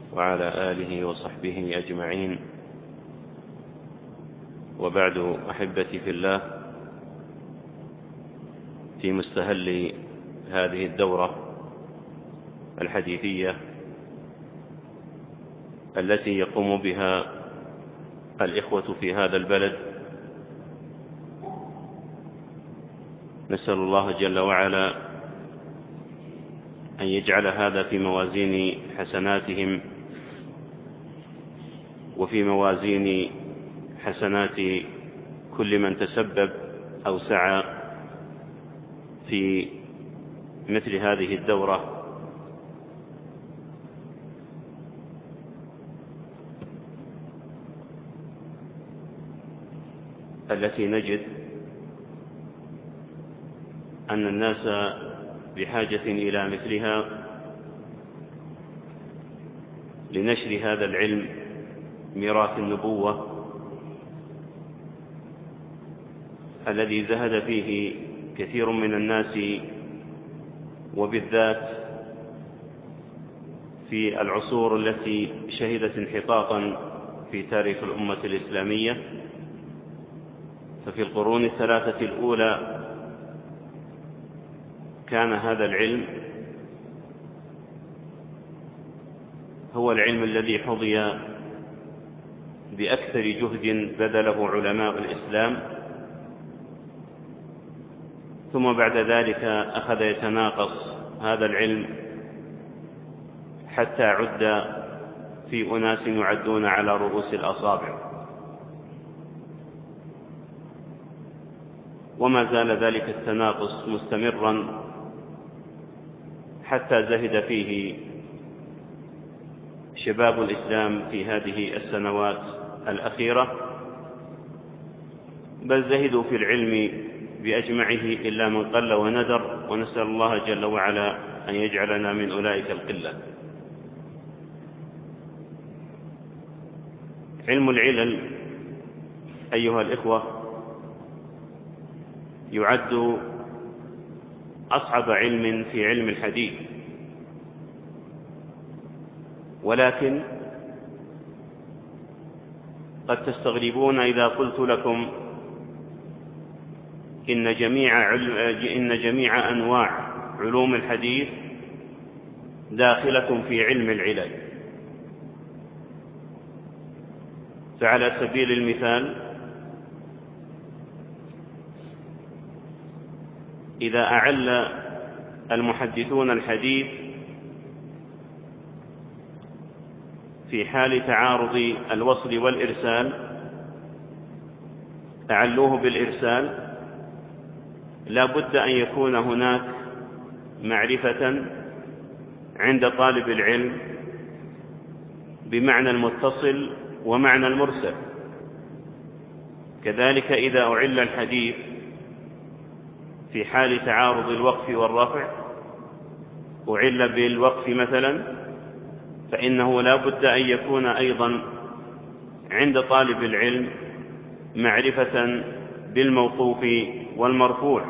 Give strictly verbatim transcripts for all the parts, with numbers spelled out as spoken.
وعلى آله وصحبه أجمعين، وبعد. أحبتي في الله، في مستهل هذه الدورة الحديثية التي يقوم بها الإخوة في هذا البلد، نسأل الله جل وعلا أن يجعل هذا في موازين حسناتهم وفي موازين حسنات كل من تسبب أو سعى في مثل هذه الدورة التي نجد أن الناس بحاجة إلى مثلها لنشر هذا العلم، ميراث النبوة الذي زهد فيه كثير من الناس، وبالذات في العصور التي شهدت انحطاطا في تاريخ الأمة الإسلامية. ففي القرون الثلاثة الأولى كان هذا العلم هو العلم الذي حظي بأكثر جهد بذله علماء الإسلام، ثم بعد ذلك أخذ يتناقص هذا العلم حتى عد في أناس يعدون على رؤوس الأصابع، وما زال ذلك التناقص مستمرا حتى زهد فيه شباب الإسلام في هذه السنوات الأخيرة، بل زهدوا في العلم بأجمعه إلا من قل وندر، ونسأل الله جل وعلا أن يجعلنا من أولئك القلة. علم العلل أيها الإخوة يعد أصعب علم في علم الحديث، ولكن قد تستغربون إذا قلت لكم إن جميع, إن جميع أنواع علوم الحديث داخلة في علم العلل. فعلى سبيل المثال، إذا أعل المحدثون الحديث في حال تعارض الوصل والإرسال أعلوه بالإرسال، لا بد أن يكون هناك معرفة عند طالب العلم بمعنى المتصل ومعنى المرسل. كذلك إذا أعل الحديث في حال تعارض الوقف والرفع، أعل بالوقف مثلا، فإنه لا بد أن يكون أيضا عند طالب العلم معرفة بالموقوف والمرفوع.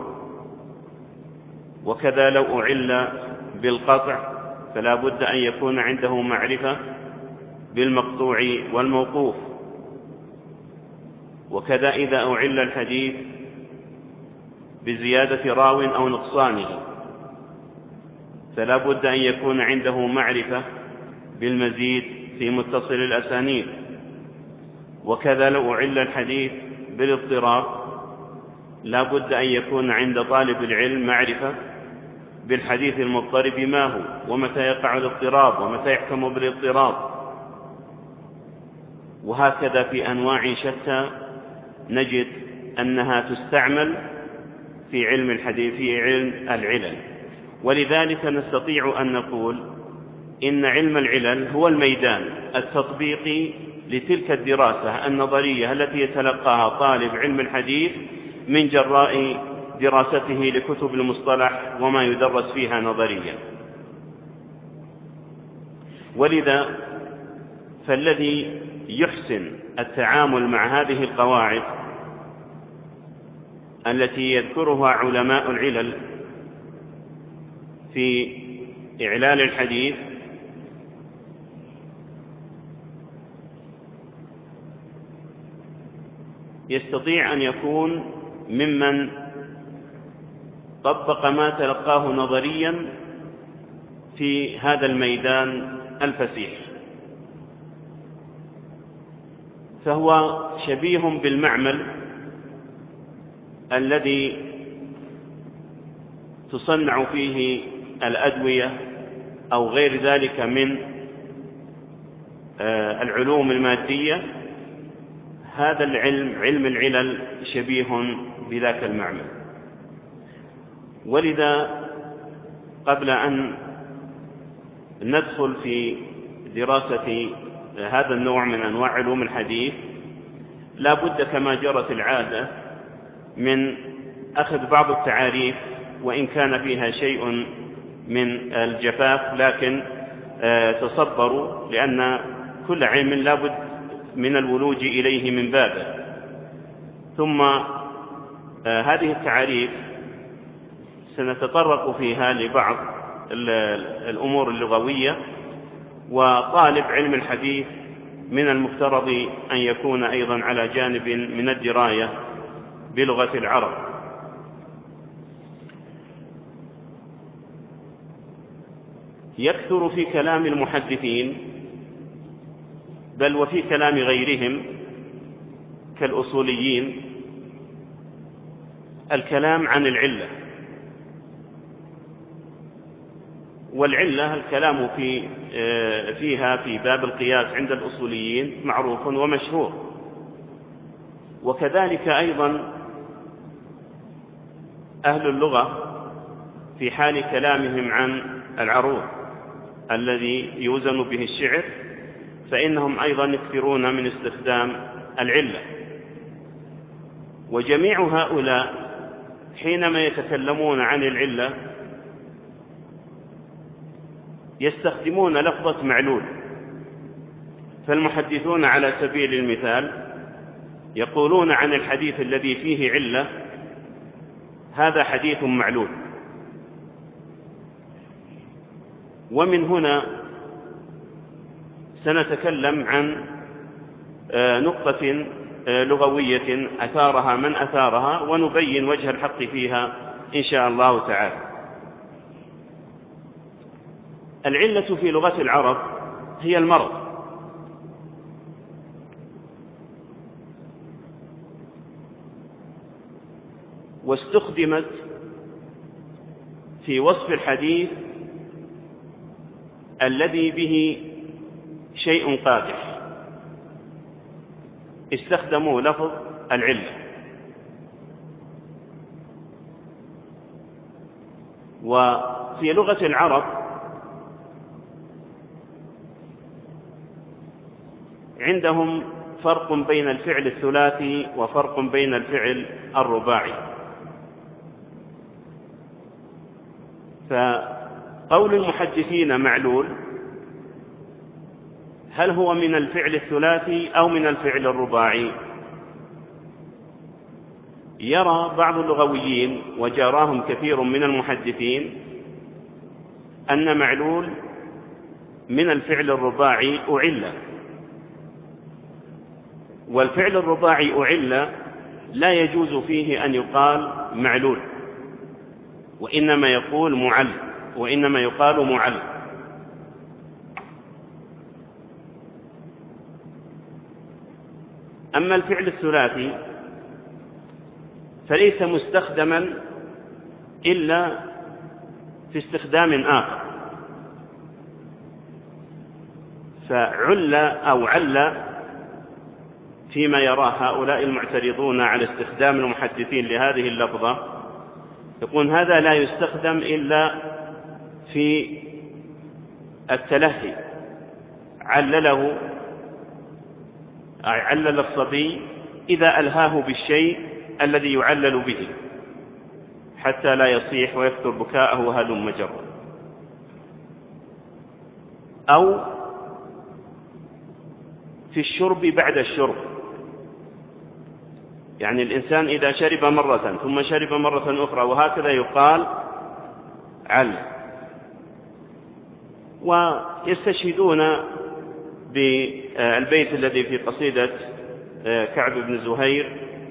وكذا لو أعل بالقطع فلا بد أن يكون عنده معرفة بالمقطوع والموقوف. وكذا إذا أعل الحديث بزيادة راو أو نقصانه فلا بد أن يكون عنده معرفة بالمزيد في متصل الأسانيد. وكذا لو أعل الحديث بالاضطراب لا بد أن يكون عند طالب العلم معرفة بالحديث المضطرب ما هو، ومتى يقع الاضطراب، ومتى يحكم بالاضطراب. وهكذا في أنواع شتى نجد أنها تستعمل في علم الحديث، في علم العلل. ولذلك نستطيع أن نقول إن علم العلل هو الميدان التطبيقي لتلك الدراسة النظرية التي يتلقاها طالب علم الحديث من جراء دراسته لكتب المصطلح وما يدرس فيها نظريا. ولذا فالذي يحسن التعامل مع هذه القواعد التي يذكرها علماء العلل في إعلال الحديث يستطيع أن يكون ممن طبق ما تلقاه نظريا في هذا الميدان الفسيح، فهو شبيه بالمعمل الذي تصنع فيه الأدوية أو غير ذلك من العلوم المادية. هذا العلم، علم العلل، شبيه بذاك المعمل. ولذا قبل أن ندخل في دراسة هذا النوع من أنواع علوم الحديث لا بد كما جرت العادة من أخذ بعض التعاريف، وإن كان فيها شيء من الجفاف، لكن تصبروا، لأن كل علم لا بد من الولوج إليه من بابه. ثم هذه التعاريف سنتطرق فيها لبعض الأمور اللغوية، وطالب علم الحديث من المفترض أن يكون أيضا على جانب من الدراية بلغة العرب. يكثر في كلام المحدثين بل وفي كلام غيرهم كالأصوليين الكلام عن العلة، والعلة الكلام في فيها في باب القياس عند الأصوليين معروف ومشهور، وكذلك أيضا أهل اللغة في حال كلامهم عن العروض الذي يوزن به الشعر، فإنهم أيضا يكثرون من استخدام العلة. وجميع هؤلاء حينما يتكلمون عن العلة يستخدمون لفظة معلول. فالمحدثون على سبيل المثال يقولون عن الحديث الذي فيه علة هذا حديث معلول. ومن هنا سنتكلم عن نقطة لغوية أثارها من أثارها، ونبين وجه الحق فيها إن شاء الله تعالى. العلة في لغة العرب هي المرض، واستخدمت في وصف الحديث الذي به شيء قادح، استخدموا لفظ العلة. وفي لغة العرب عندهم فرق بين الفعل الثلاثي وفرق بين الفعل الرباعي. فقول المحدثين معلول هل هو من الفعل الثلاثي أو من الفعل الرباعي؟ يرى بعض اللغويين وجاراهم كثير من المحدثين أن معلول من الفعل الرباعي أعل، والفعل الرباعي أعل لا يجوز فيه أن يقال معلول، وإنما يقول معل وإنما يقال معل. أما الفعل الثلاثي فليس مستخدما إلا في استخدام آخر، فعل أو عل فيما يراه هؤلاء المعترضون على استخدام المحدثين لهذه اللفظة، يقول هذا لا يستخدم إلا في التلهي. علله علل الصبي إذا ألهاه بالشيء الذي يعلل به حتى لا يصيح ويكثر بكاءه وهلم جره. أو في الشرب بعد الشرب، يعني الإنسان إذا شرب مرة ثم شرب مرة أخرى وهكذا يقال عل. ويستشهدون بالبيت الذي في قصيدة كعب بن زهير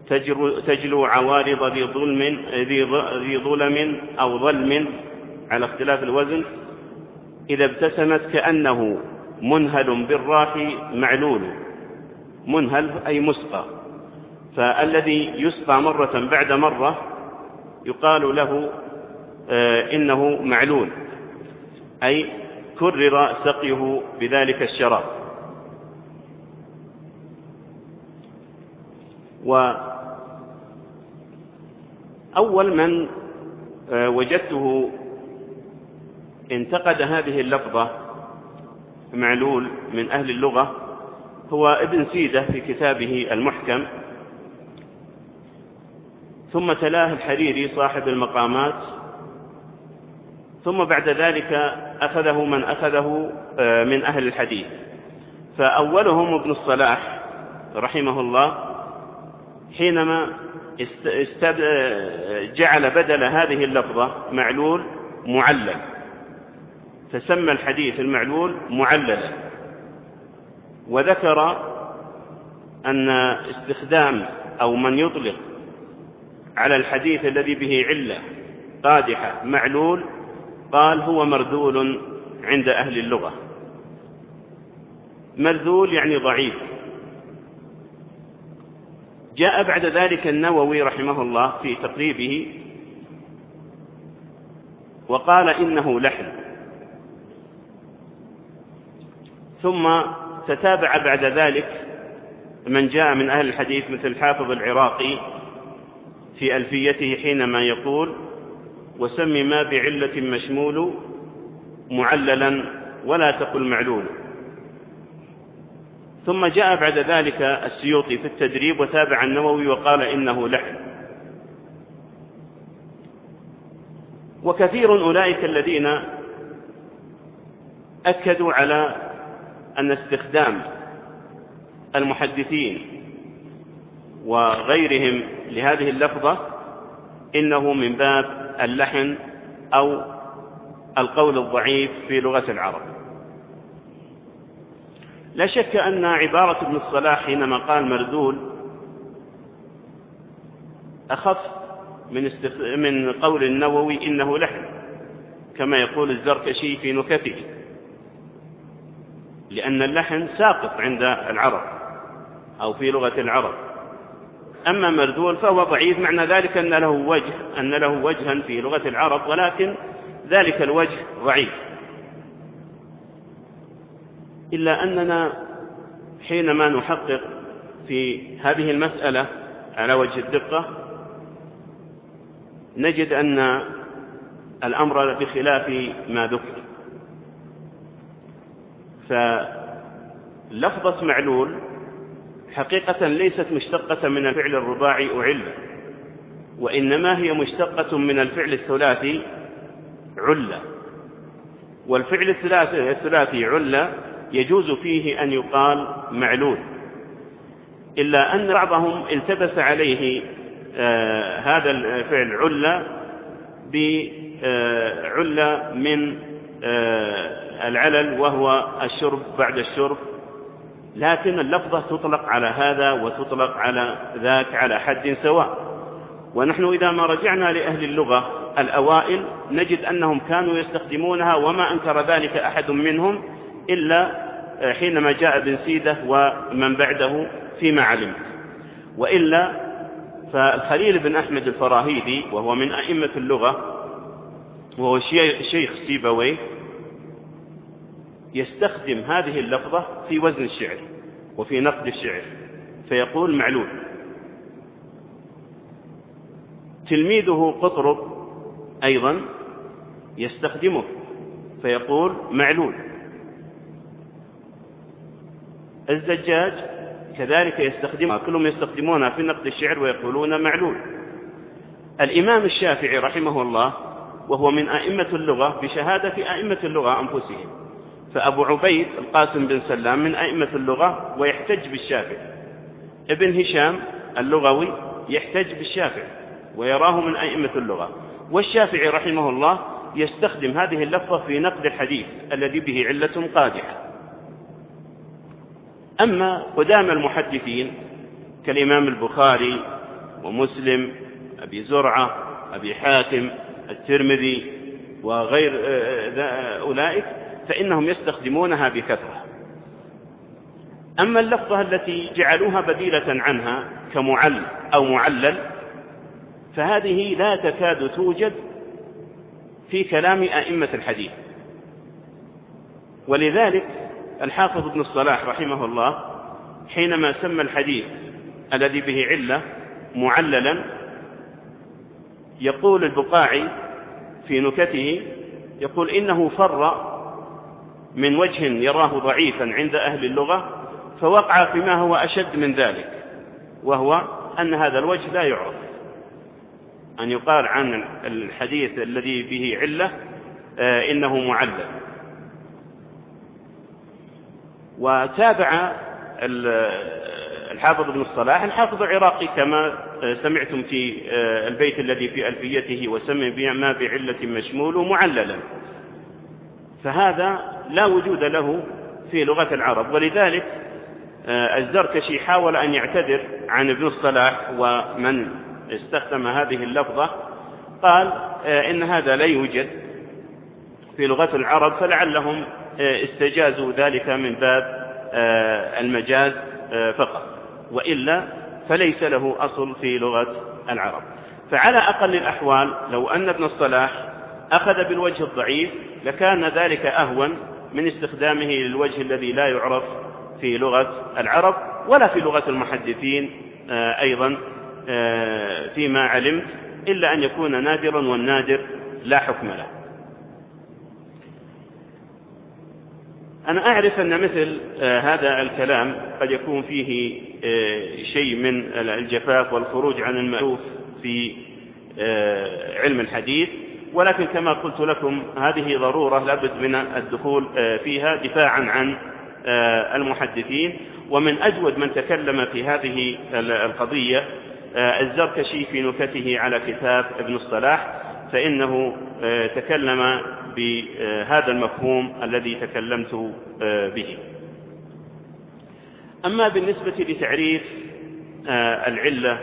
تجلو عوارض ذي ظلم ذي ظلم أو ظلم على اختلاف الوزن، إذا ابتسمت كأنه منهل بالراح معلول. منهل أي مسقى، فالذي يسقى مرة بعد مرة يقال له آه إنه معلول، أي كرر سقيه بذلك الشراب. وأول من آه وجدته انتقد هذه اللفظة معلول من أهل اللغة هو ابن سيدة في كتابه المحكم، ثم تلاه الحريري صاحب المقامات، ثم بعد ذلك أخذه من أخذه من أهل الحديث. فأولهم ابن الصلاح رحمه الله حينما جعل بدل هذه اللفظة معلول معلل، فسمى الحديث المعلول معللا، وذكر أن استخدام أو من يطلق على الحديث الذي به علة قادحة معلول قال هو مرذول عند أهل اللغة. مرذول يعني ضعيف. جاء بعد ذلك النووي رحمه الله في تقريبه وقال إنه لحن، ثم تتابع بعد ذلك من جاء من أهل الحديث مثل الحافظ العراقي في ألفيته حينما يقول وسم ما بعلة مشمول معللا ولا تقل معلول. ثم جاء بعد ذلك السيوطي في التدريب وتابع النووي وقال إنه لحن. وكثير أولئك الذين أكدوا على أن استخدام المحدثين وغيرهم لهذه اللفظة إنه من باب اللحن أو القول الضعيف في لغة العرب. لا شك أن عبارة ابن الصلاح حينما قال مرذول أخف من, استخ... من قول النووي إنه لحن، كما يقول الزركشي في نكته، لأن اللحن ساقط عند العرب أو في لغة العرب. أما مرذول فهو ضعيف، معنى ذلك أن له وجه أن له وجها في لغة العرب، ولكن ذلك الوجه ضعيف. إلا أننا حينما نحقق في هذه المسألة على وجه الدقة نجد أن الأمر بخلاف ما ذكر. فلفظة معلول حقيقة ليست مشتقة من الفعل الرباعي أعل، وإنما هي مشتقة من الفعل الثلاثي علة. والفعل الثلاثي علة يجوز فيه أن يقال معلول، إلا أن بعضهم التبس عليه آه هذا الفعل علة بعلة من آه العلل وهو الشرب بعد الشرب، لكن اللفظة تطلق على هذا وتطلق على ذاك على حد سواء. ونحن إذا ما رجعنا لأهل اللغة الأوائل نجد أنهم كانوا يستخدمونها، وما أنكر ذلك أحد منهم إلا حينما جاء ابن سيدة ومن بعده فيما علمت. وإلا فالخليل بن أحمد الفراهيدي وهو من أئمة اللغة وهو شيخ سيبويه يستخدم هذه اللفظة في وزن الشعر وفي نقد الشعر فيقول معلول. تلميذه قطرب أيضا يستخدمه فيقول معلول. الزجاج كذلك يستخدمها، كلهم يستخدمونها في نقد الشعر ويقولون معلول. الإمام الشافعي رحمه الله وهو من أئمة اللغة بشهادة أئمة اللغة أنفسهم، فأبو عبيد القاسم بن سلام من أئمة اللغة ويحتج بالشافعي. ابن هشام اللغوي يحتج بالشافعي ويراه من أئمة اللغة. والشافعي رحمه الله يستخدم هذه اللفظة في نقد الحديث الذي به علة قادحة. أما قدام المحدثين كالإمام البخاري ومسلم، أبي زرعة، أبي حاتم، الترمذي وغير أولئك، فإنهم يستخدمونها بكثرة. أما اللفظة التي جعلوها بديلة عنها كمعل أو معلل فهذه لا تكاد توجد في كلام أئمة الحديث. ولذلك الحافظ ابن الصلاح رحمه الله حينما سمى الحديث الذي به علة معللا، يقول البقاعي في نكته، يقول إنه فر من وجه يراه ضعيفا عند أهل اللغة فوقع فيما هو أشد من ذلك، وهو أن هذا الوجه لا يعرف، أن يقال عن الحديث الذي به علة آه إنه معلل. وتابع الحافظ ابن الصلاح الحافظ العراقي كما سمعتم في البيت الذي في ألفيته وسمي ما بعلة مشمول معللا، فهذا لا وجود له في لغة العرب. ولذلك الزركشي حاول أن يعتذر عن ابن الصلاح ومن استخدم هذه اللفظة، قال إن هذا لا يوجد في لغة العرب، فلعلهم استجازوا ذلك من باب المجاز فقط، وإلا فليس له أصل في لغة العرب. فعلى أقل الأحوال لو أن ابن الصلاح أخذ بالوجه الضعيف لكان ذلك أهون من استخدامه للوجه الذي لا يعرف في لغة العرب ولا في لغة المحدثين أيضا فيما علمت، إلا أن يكون نادرا، والنادر لا حكم له. أنا أعرف أن مثل هذا الكلام قد يكون فيه شيء من الجفاف والخروج عن المألوف في علم الحديث، ولكن كما قلت لكم هذه ضرورة لابد من الدخول فيها دفاعا عن المحدثين. ومن أجود من تكلم في هذه القضية الزركشي في نكته على كتاب ابن الصلاح، فإنه تكلم بهذا المفهوم الذي تكلمت به. أما بالنسبة لتعريف العلة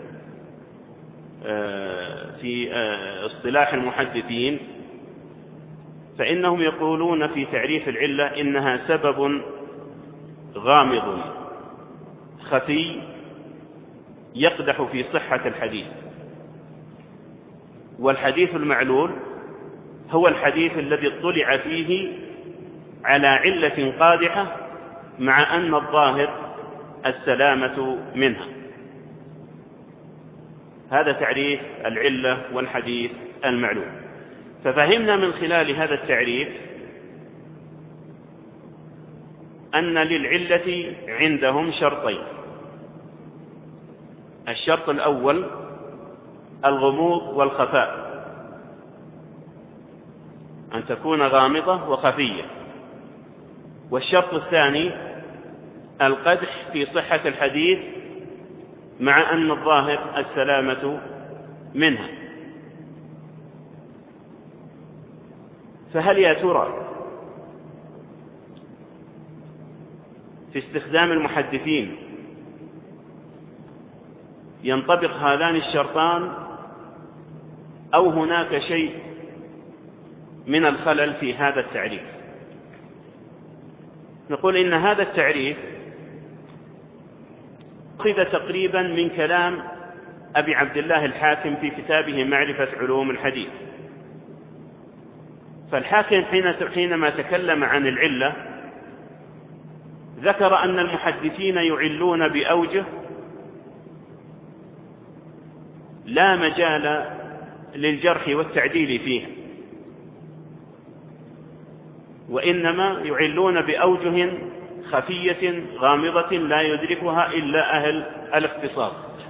في اصطلاح المحدثين فإنهم يقولون في تعريف العلة إنها سبب غامض خفي يقدح في صحة الحديث. والحديث المعلول هو الحديث الذي اطلع فيه على علة قادحة مع أن الظاهر السلامة منها. هذا تعريف العلة والحديث المعلول. ففهمنا من خلال هذا التعريف أن للعلة عندهم شرطين: الشرط الأول الغموض والخفاء، أن تكون غامضة وخفية. والشرط الثاني القدح في صحة الحديث مع أن الظاهر السلامة منها. فهل يا ترى في استخدام المحدثين ينطبق هذان الشرطان أو هناك شيء من الخلل في هذا التعريف؟ نقول إن هذا التعريف أخذ تقريبا من كلام أبي عبد الله الحاكم في كتابه معرفة علوم الحديث. فالحاكم حينما تكلم عن العلة ذكر أن المحدثين يعلون بأوجه لا مجال للجرح والتعديل فيها، وإنما يعلون بأوجه خفية غامضة لا يدركها إلا أهل الاختصاص.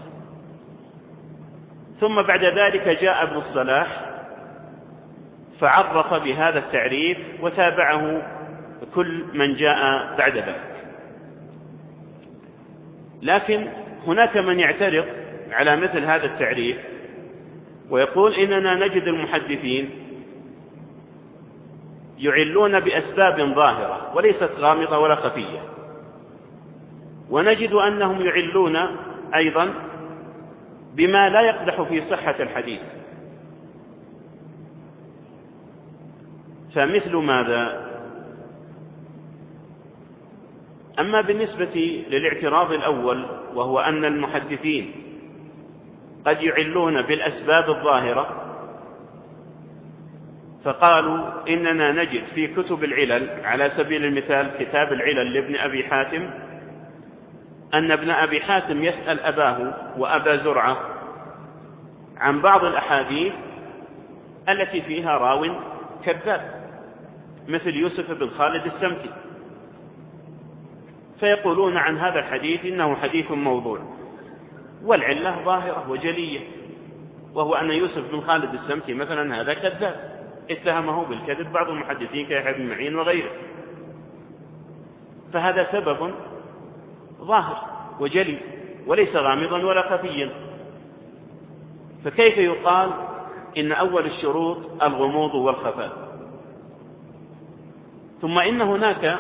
ثم بعد ذلك جاء ابن الصلاح فعرف بهذا التعريف وتابعه كل من جاء بعد ذلك. لكن هناك من يعترض على مثل هذا التعريف ويقول إننا نجد المحدثين يعلون بأسباب ظاهرة وليست غامضة ولا خفية، ونجد أنهم يعلون أيضا بما لا يقدح في صحة الحديث. فمثل ماذا؟ أما بالنسبة للاعتراض الأول، وهو أن المحدثين قد يعلون بالأسباب الظاهرة، فقالوا إننا نجد في كتب العلل على سبيل المثال كتاب العلل لابن أبي حاتم أن ابن أبي حاتم يسأل أباه وأبا زرعة عن بعض الأحاديث التي فيها راو كذاب مثل يوسف بن خالد السمكي، فيقولون عن هذا الحديث إنه حديث موضوع، والعلة ظاهرة وجلية، وهو أن يوسف بن خالد السمكي مثلا هذا كذاب اتهمه بالكذب بعض المحدثين كيحيى بن معين وغيره، فهذا سبب ظاهر وجلي وليس غامضا ولا خفيا. فكيف يقال إن أول الشروط الغموض والخفاء؟ ثم إن هناك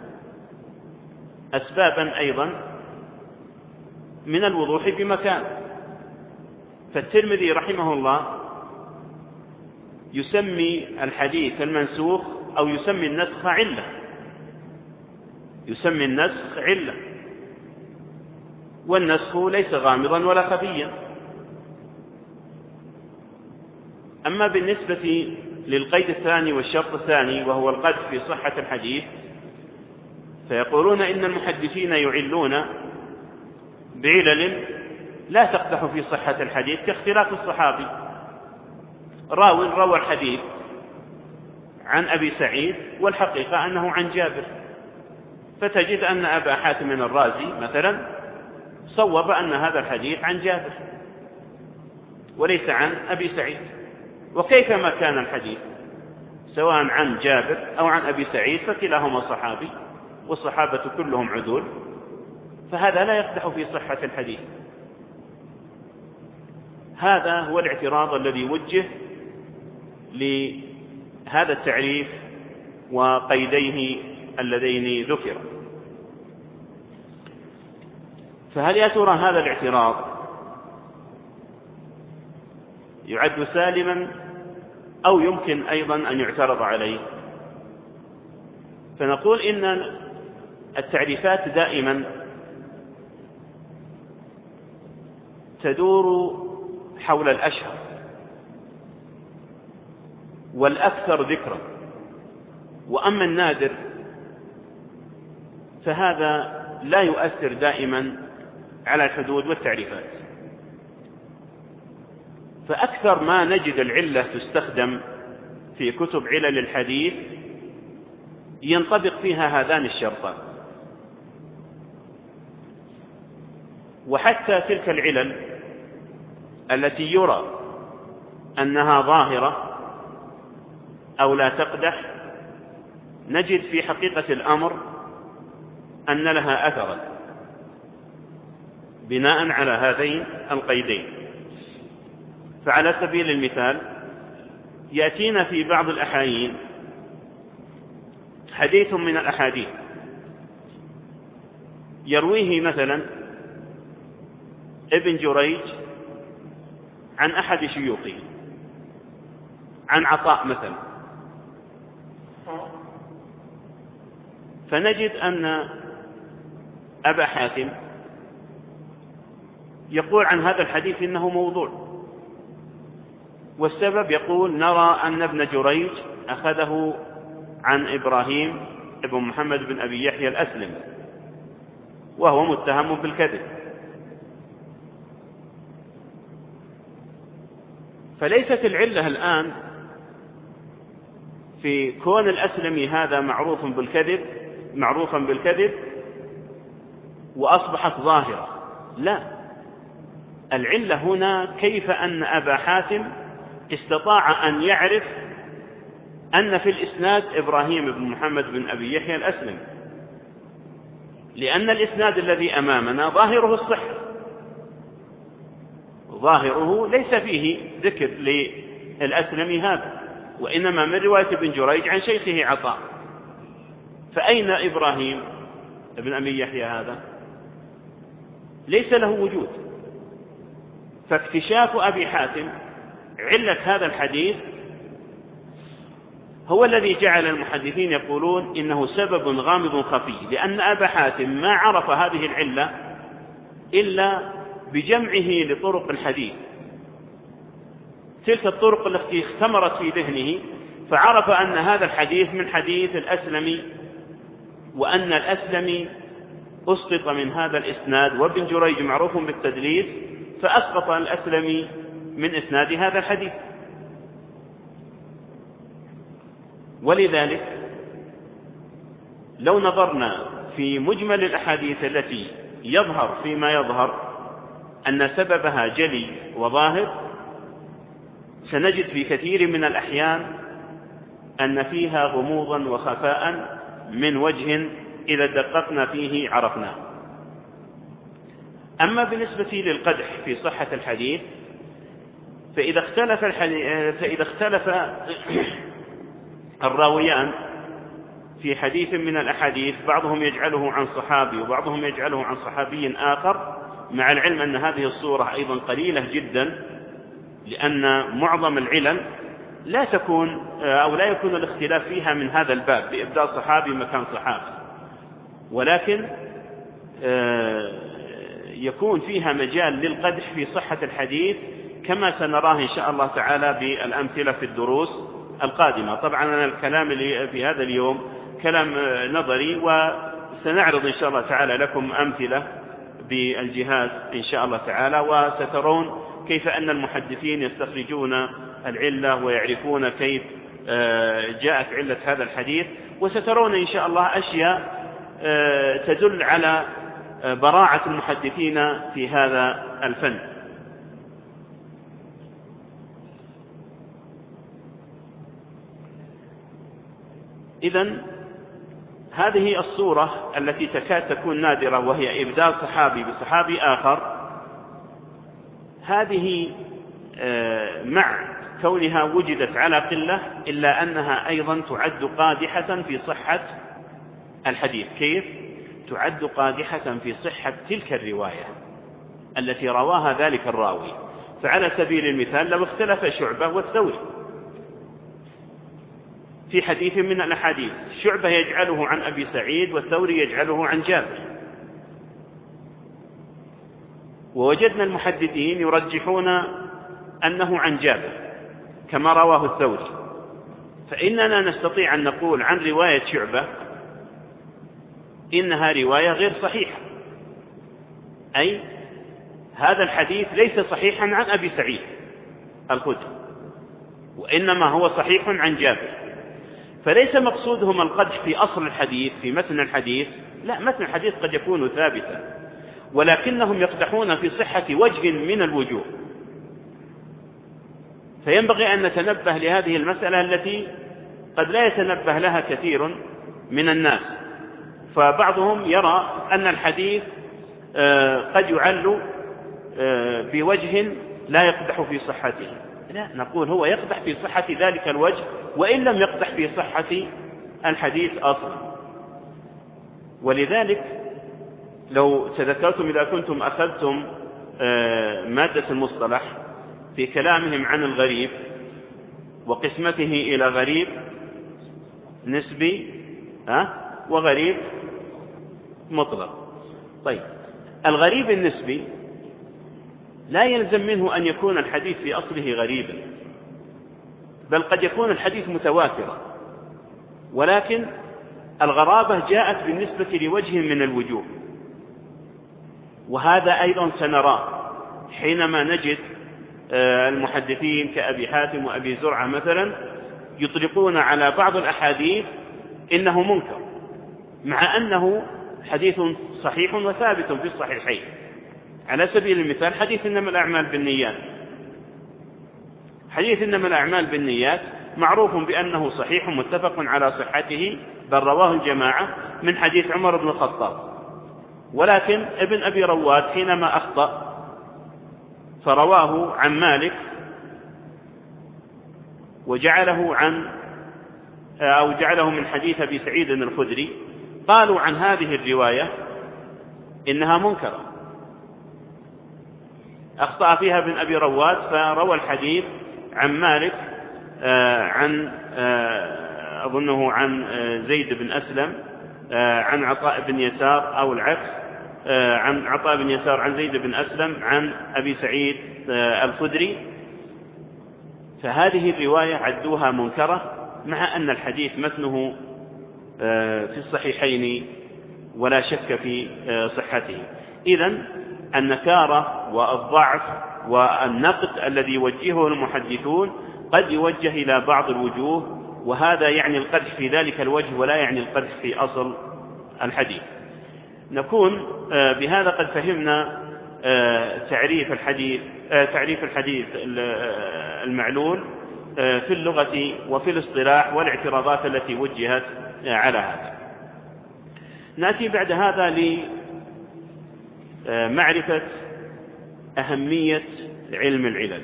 أسبابا أيضا من الوضوح بمكان. فالترمذي رحمه الله يسمي الحديث المنسوخ أو يسمي النسخ علة، يسمي النسخ علة، والنسخ ليس غامضا ولا خفيا. أما بالنسبة للقيد الثاني والشرط الثاني وهو القدح في صحة الحديث، فيقولون إن المحدثين يعلون بعلل لا تقدح في صحة الحديث كاختلاف الصحابي، راو روى الحديث عن أبي سعيد والحقيقة أنه عن جابر، فتجد أن أبا حاتم الرازي مثلا صوب أن هذا الحديث عن جابر وليس عن أبي سعيد، وكيفما كان الحديث سواء عن جابر أو عن أبي سعيد فكلاهما صحابي والصحابة كلهم عدول، فهذا لا يقدح في صحة الحديث. هذا هو الاعتراض الذي وجه لهذا التعريف وقيديه اللذين ذكر. فهل يا ترى هذا الاعتراض يعد سالما أو يمكن أيضا أن يعترض عليه؟ فنقول إن التعريفات دائما تدور حول الأشهر والأكثر ذكرا، وأما النادر فهذا لا يؤثر دائما على الحدود والتعريفات. فأكثر ما نجد العلة تستخدم في كتب علل الحديث ينطبق فيها هذان الشرطان، وحتى تلك العلل التي يرى أنها ظاهرة أو لا تقدح نجد في حقيقة الأمر أن لها أثرا بناء على هذين القيدين. فعلى سبيل المثال يأتينا في بعض الأحايين حديث من الأحاديث يرويه مثلا ابن جريج عن أحد شيوخه عن عطاء مثلا، فنجد أن أبا حاتم يقول عن هذا الحديث إنه موضوع، والسبب يقول نرى أن ابن جريج أخذه عن إبراهيم ابن محمد بن أبي يحيى الأسلم وهو متهم بالكذب. فليست العلة الآن في كون الأسلمي هذا معروف بالكذب معروفا بالكذب وأصبحت ظاهرة، لا، العلة هنا كيف أن أبا حاتم استطاع أن يعرف أن في الإسناد إبراهيم بن محمد بن أبي يحيى الأسلم، لأن الإسناد الذي أمامنا ظاهره الصحة، ظاهره ليس فيه ذكر للأسلمي هذا، وإنما من رواية ابن جريج عن شيخه عطاء. فأين إبراهيم بن أبي يحيى هذا؟ ليس له وجود. فاكتشاف أبي حاتم علة هذا الحديث هو الذي جعل المحدثين يقولون إنه سبب غامض خفي، لأن أبا حاتم ما عرف هذه العلة إلا بجمعه لطرق الحديث، تلك الطرق التي اختمرت في ذهنه، فعرف أن هذا الحديث من حديث الأسلمي، وأن الأسلمي أسقط من هذا الإسناد، وابن جريج معروف بالتدليس، فأسقط الأسلمي من إسناد هذا الحديث. ولذلك لو نظرنا في مجمل الأحاديث التي يظهر فيما يظهر أن سببها جلي وظاهر، سنجد في كثير من الأحيان أن فيها غموضا وخفاء من وجه إذا دققنا فيه عرفناه. أما بالنسبة للقدح في صحة الحديث، فإذا اختلف, الحديث فإذا اختلف الراويان في حديث من الأحاديث، بعضهم يجعله عن صحابي وبعضهم يجعله عن صحابي آخر، مع العلم أن هذه الصورة أيضا قليلة جدا، لأن معظم العلل لا تكون أو لا يكون الاختلاف فيها من هذا الباب بإبدال صحابي مكان صحابي، ولكن يكون فيها مجال للقدح في صحة الحديث، كما سنراه إن شاء الله تعالى بالأمثلة في الدروس القادمة. طبعا أنا الكلام اللي في هذا اليوم كلام نظري، وسنعرض إن شاء الله تعالى لكم أمثلة بالجهاز إن شاء الله تعالى، وسترون كيف أن المحدثين يستخرجون العلة ويعرفون كيف جاءت علة هذا الحديث، وسترون إن شاء الله أشياء تدل على براعة المحدثين في هذا الفن. إذن هذه الصورة التي تكاد تكون نادرة، وهي إبدال صحابي بصحابي آخر، هذه مع كونها وجدت على قلة إلا أنها أيضا تعد قادحة في صحة الحديث. كيف؟ تعد قادحة في صحة تلك الرواية التي رواها ذلك الراوي. فعلى سبيل المثال لو اختلف شعبة والثوري في حديث من الأحاديث، شعبة يجعله عن أبي سعيد والثوري يجعله عن جابر، ووجدنا المحدثين يرجحون أنه عن جابر كما رواه الثوري، فإننا نستطيع أن نقول عن رواية شعبة إنها رواية غير صحيحة، أي هذا الحديث ليس صحيحا عن أبي سعيد الخدري، وإنما هو صحيح عن جابر. فليس مقصودهم القدح في أصل الحديث في متن الحديث، لا، متن الحديث قد يكون ثابتا، ولكنهم يقدحون في صحة وجه من الوجوه. فينبغي أن نتنبه لهذه المسألة التي قد لا يتنبه لها كثير من الناس. فبعضهم يرى أن الحديث قد يعل بوجه لا يقدح في صحته، لا، نقول هو يقدح في صحة ذلك الوجه وإن لم يقدح في صحة الحديث أصلا. ولذلك لو تذكرتم إذا كنتم أخذتم مادة المصطلح في كلامهم عن الغريب وقسمته إلى غريب نسبي وغريب مطلق. طيب، الغريب النسبي لا يلزم منه أن يكون الحديث في أصله غريبا، بل قد يكون الحديث متواترا، ولكن الغرابة جاءت بالنسبة لوجه من الوجوه. وهذا أيضا سنراه حينما نجد المحدثين كأبي حاتم وأبي زرعة مثلا يطلقون على بعض الأحاديث إنه منكر، مع أنه حديث صحيح وثابت في الصحيحين. على سبيل المثال حديث إنما الأعمال بالنيات، حديث إنما الأعمال بالنيات معروف بأنه صحيح متفق على صحته، بل رواه الجماعة من حديث عمر بن الخطاب، ولكن ابن أبي رواد حينما أخطأ فرواه عن مالك وجعله عن أو جعله من حديث أبي سعيد الخدري، قالوا عن هذه الرواية إنها منكرة. أخطأ فيها ابن أبي رواد فروى الحديث عن مالك عن أظنه عن زيد بن أسلم عن عطاء بن يسار أو العكس، عن عطاء بن يسار عن زيد بن أسلم عن أبي سعيد الخدري، فهذه الرواية عدوها منكرة مع أن الحديث متنه في الصحيحين ولا شك في صحته. إذن النكارة والضعف والنقد الذي يوجهه المحدثون قد يوجه إلى بعض الوجوه، وهذا يعني القدح في ذلك الوجه ولا يعني القدح في أصل الحديث. نكون بهذا قد فهمنا تعريف الحديث تعريف الحديث المعلول في اللغة وفي الاصطلاح والاعتراضات التي وجهت على هذا. نأتي بعد هذا لمعرفة أهمية علم العلل.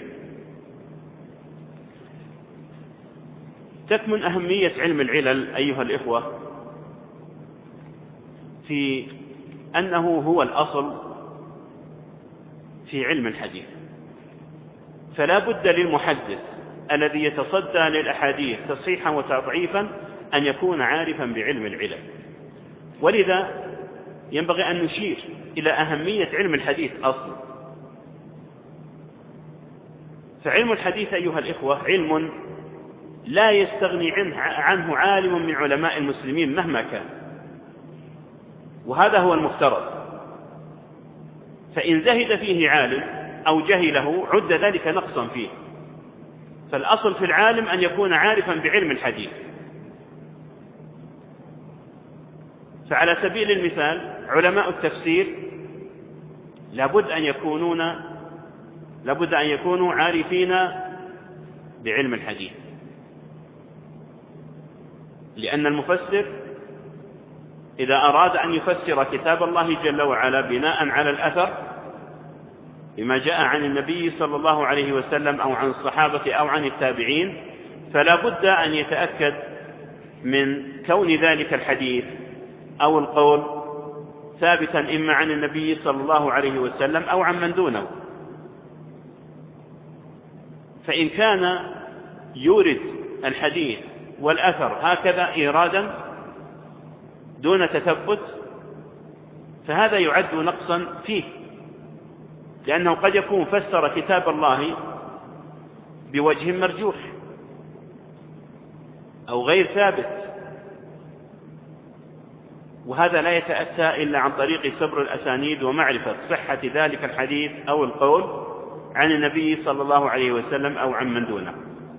تكمن أهمية علم العلل أيها الإخوة في أنه هو الأصل في علم الحديث، فلا بد للمحدث الذي يتصدى للأحاديث تصحيحا وتضعيفا أن يكون عارفا بعلم العلل. ولذا ينبغي أن نشير إلى أهمية علم الحديث أصلا. فعلم الحديث أيها الإخوة علم لا يستغني عنه عالم من علماء المسلمين مهما كان، وهذا هو المفترض. فإن زهد فيه عالم أو جهله عد ذلك نقصا فيه. فالأصل في العالم أن يكون عارفا بعلم الحديث. فعلى سبيل المثال علماء التفسير لابد أن يكونون لابد أن يكونوا عارفين بعلم الحديث، لأن المفسر إذا أراد أن يفسر كتاب الله جل وعلا بناء على الأثر بما جاء عن النبي صلى الله عليه وسلم أو عن الصحابة أو عن التابعين، فلا بد أن يتأكد من كون ذلك الحديث أو القول ثابتا إما عن النبي صلى الله عليه وسلم أو عن من دونه. فإن كان يورد الحديث والأثر هكذا إيرادا دون تثبت فهذا يعد نقصا فيه، لأنه قد يكون فسر كتاب الله بوجه مرجوح أو غير ثابت، وهذا لا يتأتى إلا عن طريق صبر الأسانيد ومعرفة صحة ذلك الحديث أو القول عن النبي صلى الله عليه وسلم أو عن من دونه.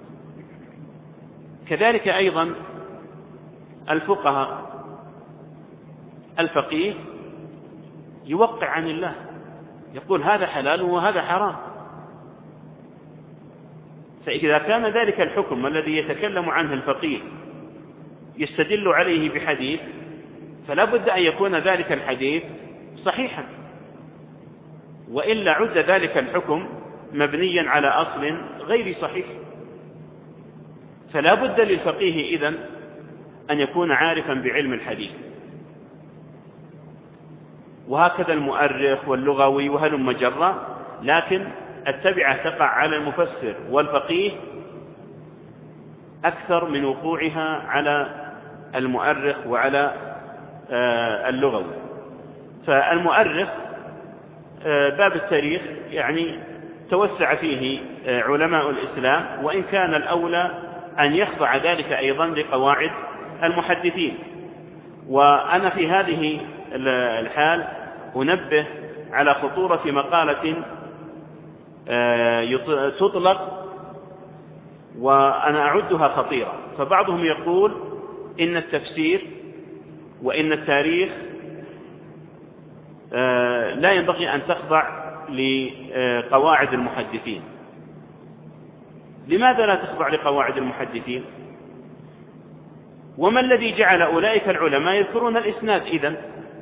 كذلك أيضا الفقهاء الفقيه يوقع عن الله، يقول هذا حلال وهذا حرام. فإذا كان ذلك الحكم الذي يتكلم عنه الفقيه يستدل عليه بحديث فلا بد أن يكون ذلك الحديث صحيحا، وإلا عد ذلك الحكم مبنيا على أصل غير صحيح. فلا بد للفقيه إذن أن يكون عارفا بعلم الحديث، وهكذا المؤرخ واللغوي وهلم جرا. لكن التبعة تقع على المفسر والفقيه أكثر من وقوعها على المؤرخ وعلى اللغوي. فالمؤرخ باب التاريخ يعني توسع فيه علماء الإسلام، وإن كان الأولى أن يخضع ذلك أيضا لقواعد المحدثين. وأنا في هذه الحال أنبه على خطورة مقالة تطلق وأنا أعدها خطيرة. فبعضهم يقول إن التفسير وإن التاريخ لا ينبغي أن تخضع لقواعد المحدثين. لماذا لا تخضع لقواعد المحدثين؟ وما الذي جعل أولئك العلماء يذكرون الإسناد؟ إذن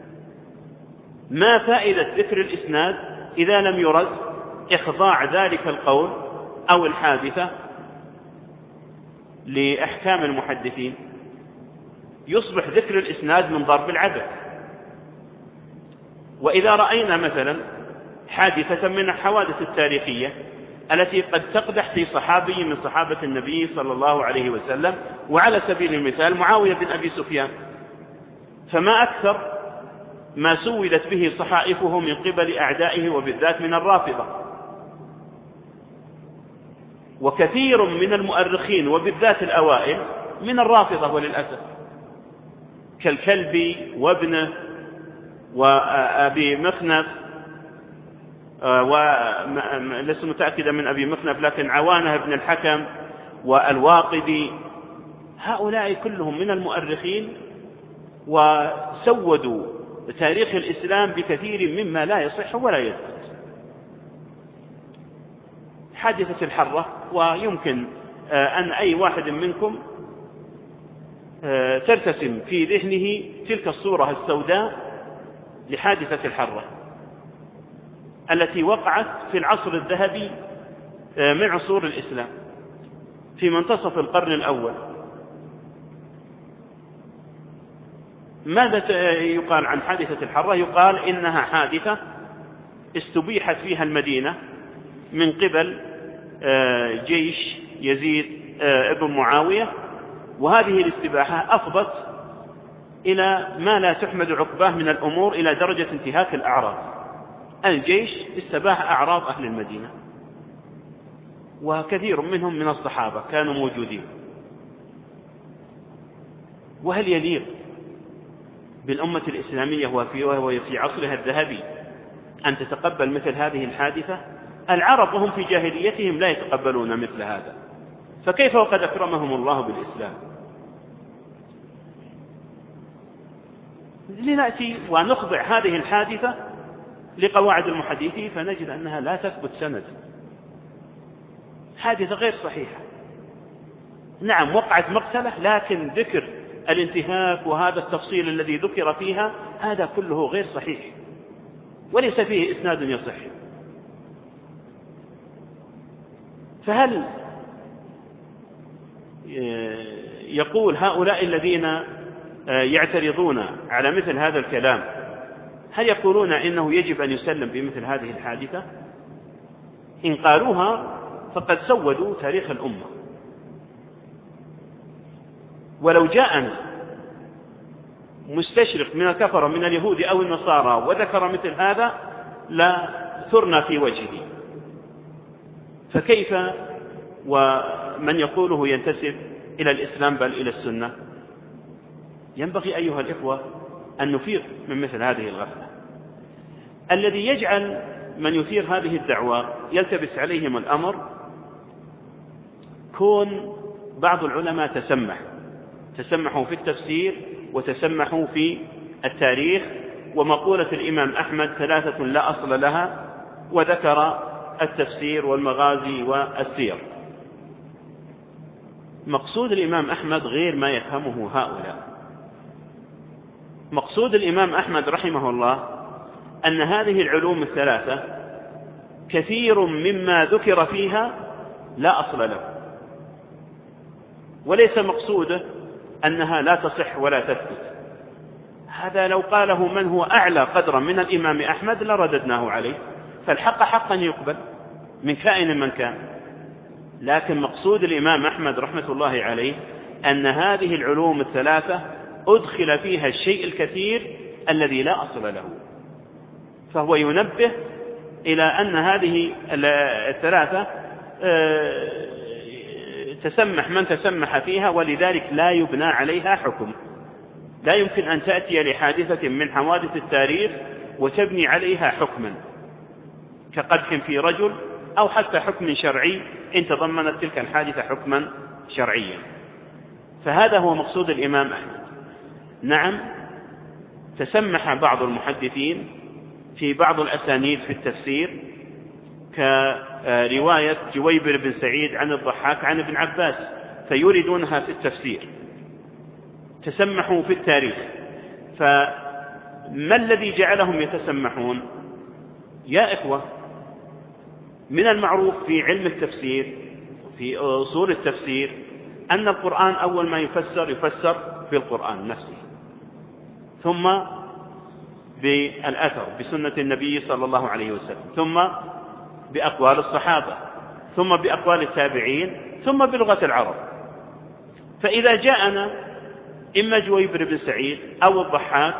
ما فائدة ذكر الإسناد إذا لم يرد إخضاع ذلك القول أو الحادثة لأحكام المحدثين؟ يصبح ذكر الإسناد من ضرب العبث. وإذا رأينا مثلا حادثة من الحوادث التاريخية التي قد تقدح في صحابي من صحابة النبي صلى الله عليه وسلم، وعلى سبيل المثال معاوية بن أبي سفيان، فما أكثر ما سولت به صحائفه من قبل أعدائه وبالذات من الرافضة. وكثير من المؤرخين وبالذات الأوائل من الرافضة وللأسف، كالكلبي وابنه وأبي مخنف، ولست متأكدا من أبي مخنف لكن عوانة بن الحكم والواقدي، هؤلاء كلهم من المؤرخين، وسودوا تاريخ الإسلام بكثير مما لا يصح ولا يثبت. حادثة الحرة، ويمكن أن أي واحد منكم ترتسم في ذهنه تلك الصورة السوداء لحادثة الحرة التي وقعت في العصر الذهبي من عصور الإسلام في منتصف القرن الأول. ماذا يقال عن حادثة الحرة؟ يقال إنها حادثة استبيحت فيها المدينة من قبل جيش يزيد ابن معاوية، وهذه الاستباحة أفضت إلى ما لا تحمد عقباه من الأمور إلى درجة انتهاك الأعراض. الجيش استباح أعراض أهل المدينة، وكثير منهم من الصحابة كانوا موجودين. وهل يليق بالأمة الإسلامية وهي في عصرها الذهبي أن تتقبل مثل هذه الحادثة؟ العرب وهم في جاهليتهم لا يتقبلون مثل هذا، فكيف وقد أكرمهم الله بالإسلام؟ لنأتي ونخضع هذه الحادثة لقواعد المحدثين فنجد أنها لا تثبت سند، حادثة غير صحيحة. نعم وقعت مقتلة، لكن ذكر الانتهاك وهذا التفصيل الذي ذكر فيها هذا كله غير صحيح وليس فيه إسناد يصح. فهل يقول هؤلاء الذين يعترضون على مثل هذا الكلام، هل يقولون إنه يجب أن يسلم بمثل هذه الحادثة؟ إن قالوها فقد سودوا تاريخ الأمة. ولو جاءنا مستشرق من الكفرة من اليهود أو النصارى وذكر مثل هذا لا ثرنا في وجهه، فكيف ومن يقوله ينتسب إلى الإسلام بل إلى السنة؟ ينبغي أيها الإخوة أن نفيق من مثل هذه الغفلة. الذي يجعل من يثير هذه الدعوة يلتبس عليهم الأمر كون بعض العلماء تسمح تسمحوا في التفسير وتسمحوا في التاريخ، ومقولة الإمام أحمد ثلاثة لا أصل لها، وذكر التفسير والمغازي والسير. مقصود الإمام أحمد غير ما يفهمه هؤلاء. مقصود الإمام أحمد رحمه الله أن هذه العلوم الثلاثة كثير مما ذكر فيها لا أصل له، وليس مقصوده أنها لا تصح ولا تثبت. هذا لو قاله من هو أعلى قدرا من الإمام أحمد لرددناه عليه، فالحق حقا يقبل من كائن من كان. لكن مقصود الإمام أحمد رحمة الله عليه أن هذه العلوم الثلاثة أدخل فيها الشيء الكثير الذي لا أصل له، فهو ينبه إلى أن هذه الثلاثة تسمح من تسمح فيها، ولذلك لا يبنى عليها حكم. لا يمكن أن تأتي لحادثة من حوادث التاريخ وتبني عليها حكما كقدح في رجل أو حتى حكم شرعي إن تضمنت تلك الحادثة حكما شرعيا. فهذا هو مقصود الإمام أحمد. نعم تسمح بعض المحدثين في بعض الأسانيد في التفسير كرواية جويبر بن سعيد عن الضحاك عن ابن عباس فيوردونها في التفسير، تسمحوا في التاريخ. فما الذي جعلهم يتسمحون؟ يا إخوة، من المعروف في علم التفسير في أصول التفسير أن القرآن أول ما يفسر يفسر بالقرآن نفسه، ثم بالأثر بسنة النبي صلى الله عليه وسلم، ثم بأقوال الصحابة، ثم بأقوال التابعين، ثم بلغة العرب. فإذا جاءنا إما جويبر بن سعيد أو الضحاك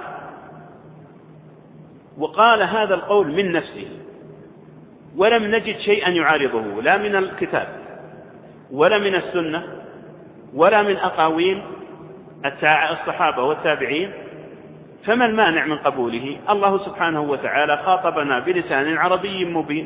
وقال هذا القول من نفسه ولم نجد شيئا يعارضه لا من الكتاب ولا من السنة ولا من أقاويل الصحابة والتابعين، فما المانع من قبوله؟ الله سبحانه وتعالى خاطبنا بلسان عربي مبين،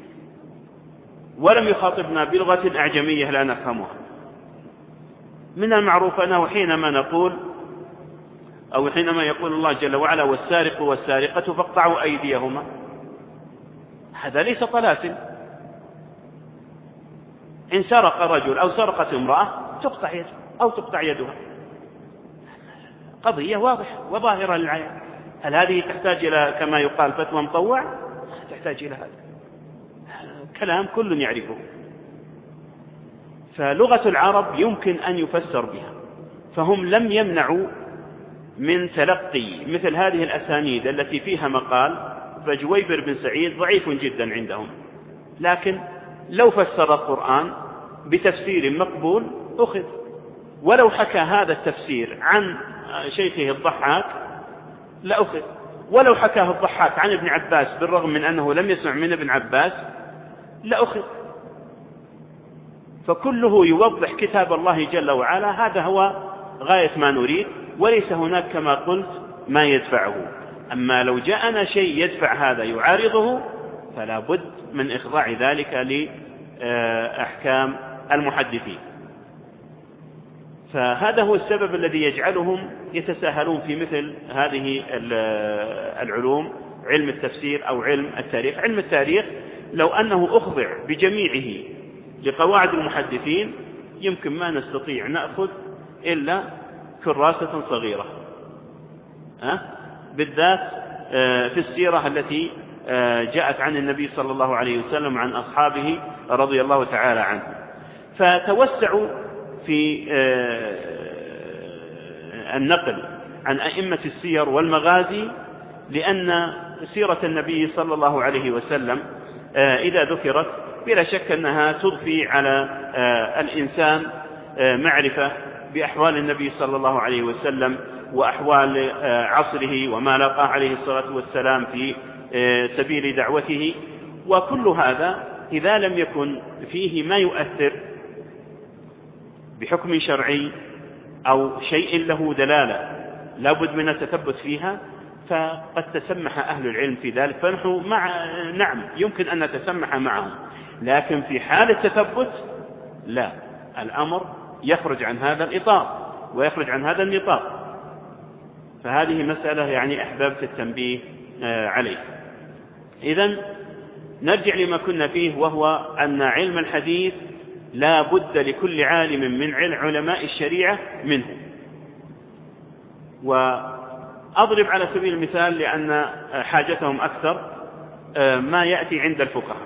ولم يخاطبنا بلغة أعجمية لا نفهمها. من المعروف أنه حينما نقول أو حينما يقول الله جل وعلا والسارق والسارقة فاقطعوا أيديهما، هذا ليس طلاسم. إن سرق رجل أو سرقت امرأة تقطع يده أو تقطع يدها، قضية واضحة وظاهرة للعيان. هل هذه تحتاج إلى كما يقال فتوى مطوع؟ تحتاج إلى هذا كلام كل يعرفه. فلغة العرب يمكن أن يفسر بها، فهم لم يمنعوا من تلقي مثل هذه الأسانيد التي فيها مقال. فجويبر بن سعيد ضعيف جدا عندهم، لكن لو فسر القرآن بتفسير مقبول أخذ، ولو حكى هذا التفسير عن شيخه الضحاك لأخذ، ولو حكاه الضحاك عن ابن عباس بالرغم من أنه لم يسمع من ابن عباس لأخذ. فكله يوضح كتاب الله جل وعلا، هذا هو غاية ما نريد، وليس هناك كما قلت ما يدفعه. أما لو جاءنا شيء يدفع هذا يعارضه فلا بد من إخضاع ذلك لأحكام المحدثين. فهذا هو السبب الذي يجعلهم يتساهلون في مثل هذه العلوم، علم التفسير أو علم التاريخ. علم التاريخ لو أنه أخضع بجميعه لقواعد المحدثين يمكن ما نستطيع نأخذ إلا كراسة صغيرة، أه؟ بالذات في السيرة التي جاءت عن النبي صلى الله عليه وسلم عن أصحابه رضي الله تعالى عنه. فتوسعوا في النقل عن أئمة السير والمغازي، لأن سيرة النبي صلى الله عليه وسلم إذا ذكرت بلا شك أنها تضفي على الإنسان معرفة بأحوال النبي صلى الله عليه وسلم وأحوال عصره وما لقى عليه الصلاة والسلام في سبيل دعوته. وكل هذا إذا لم يكن فيه ما يؤثر بحكم شرعي أو شيء له دلالة لابد من التثبت فيها، فقد تسمح أهل العلم في ذلك، فنحن مع نعم يمكن أن نتسمح معهم، لكن في حال التثبت لا، الأمر يخرج عن هذا الإطار ويخرج عن هذا النطاق. فهذه مسألة يعني أحببت التنبيه عليه. إذن نرجع لما كنا فيه، وهو أن علم الحديث لا بد لكل عالم من علماء الشريعة منه. وأضرب على سبيل المثال لأن حاجتهم أكثر ما يأتي عند الفقهاء.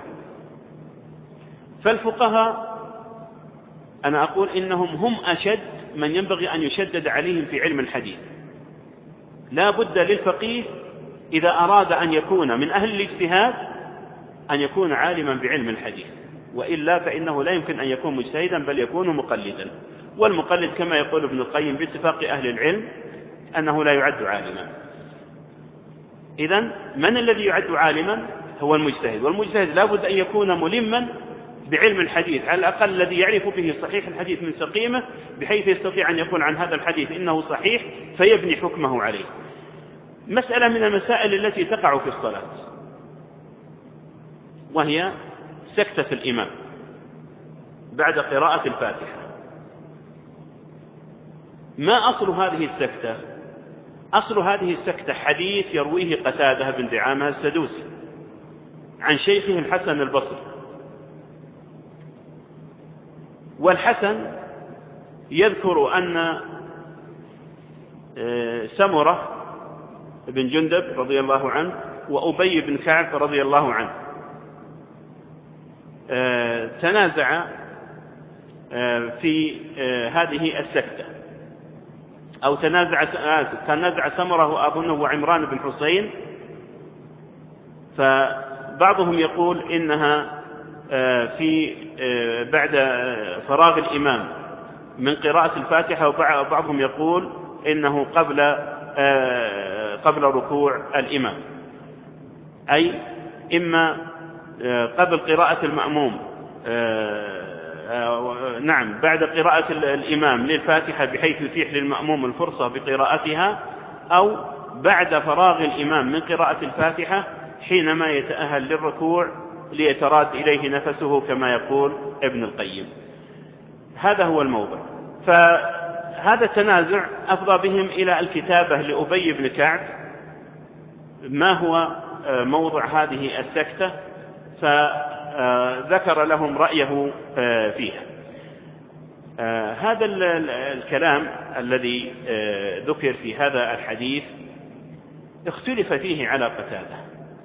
فالفقهاء أنا أقول إنهم هم أشد من ينبغي أن يشدد عليهم في علم الحديث. لا بد للفقيه إذا أراد أن يكون من أهل الاجتهاد أن يكون عالما بعلم الحديث، وإلا فإنه لا يمكن أن يكون مجتهدا بل يكون مقلدا. والمقلد كما يقول ابن القيم باتفاق أهل العلم أنه لا يعد عالما. إذن من الذي يعد عالما؟ هو المجتهد، والمجتهد لا بد أن يكون ملما بعلم الحديث، على الأقل الذي يعرف به صحيح الحديث من سقيمه، بحيث يستطيع أن يقول عن هذا الحديث إنه صحيح فيبني حكمه عليه. مسألة من المسائل التي تقع في الصلاة وهي سكتة الإمام بعد قراءة الفاتحة. ما أصل هذه السكتة؟ أصل هذه السكتة حديث يرويه قتادة بن دعامة السدوسي عن شيخه الحسن البصري. والحسن يذكر أن سمرة بن جندب رضي الله عنه وأبي بن كعب رضي الله عنه تنازع في هذه السكتة، أو تنازع تنازع سمرة وأظنه وعمران بن حسين فبعضهم يقول إنها في بعد فراغ الإمام من قراءة الفاتحة، وبعضهم يقول إنه قبل قبل ركوع الإمام، أي إما قبل قراءة المأموم، نعم بعد قراءة الإمام للفاتحة بحيث يتيح للمأموم الفرصة بقراءتها، أو بعد فراغ الإمام من قراءة الفاتحة حينما يتأهل للركوع ليتراد إليه نفسه كما يقول ابن القيم. هذا هو الموضع. فهذا التنازع أفضى بهم إلى الكتابة لأبي بن كعب ما هو موضع هذه السكتة، فذكر لهم رأيه فيها. هذا الكلام الذي ذكر في هذا الحديث اختلف فيه على قتادة،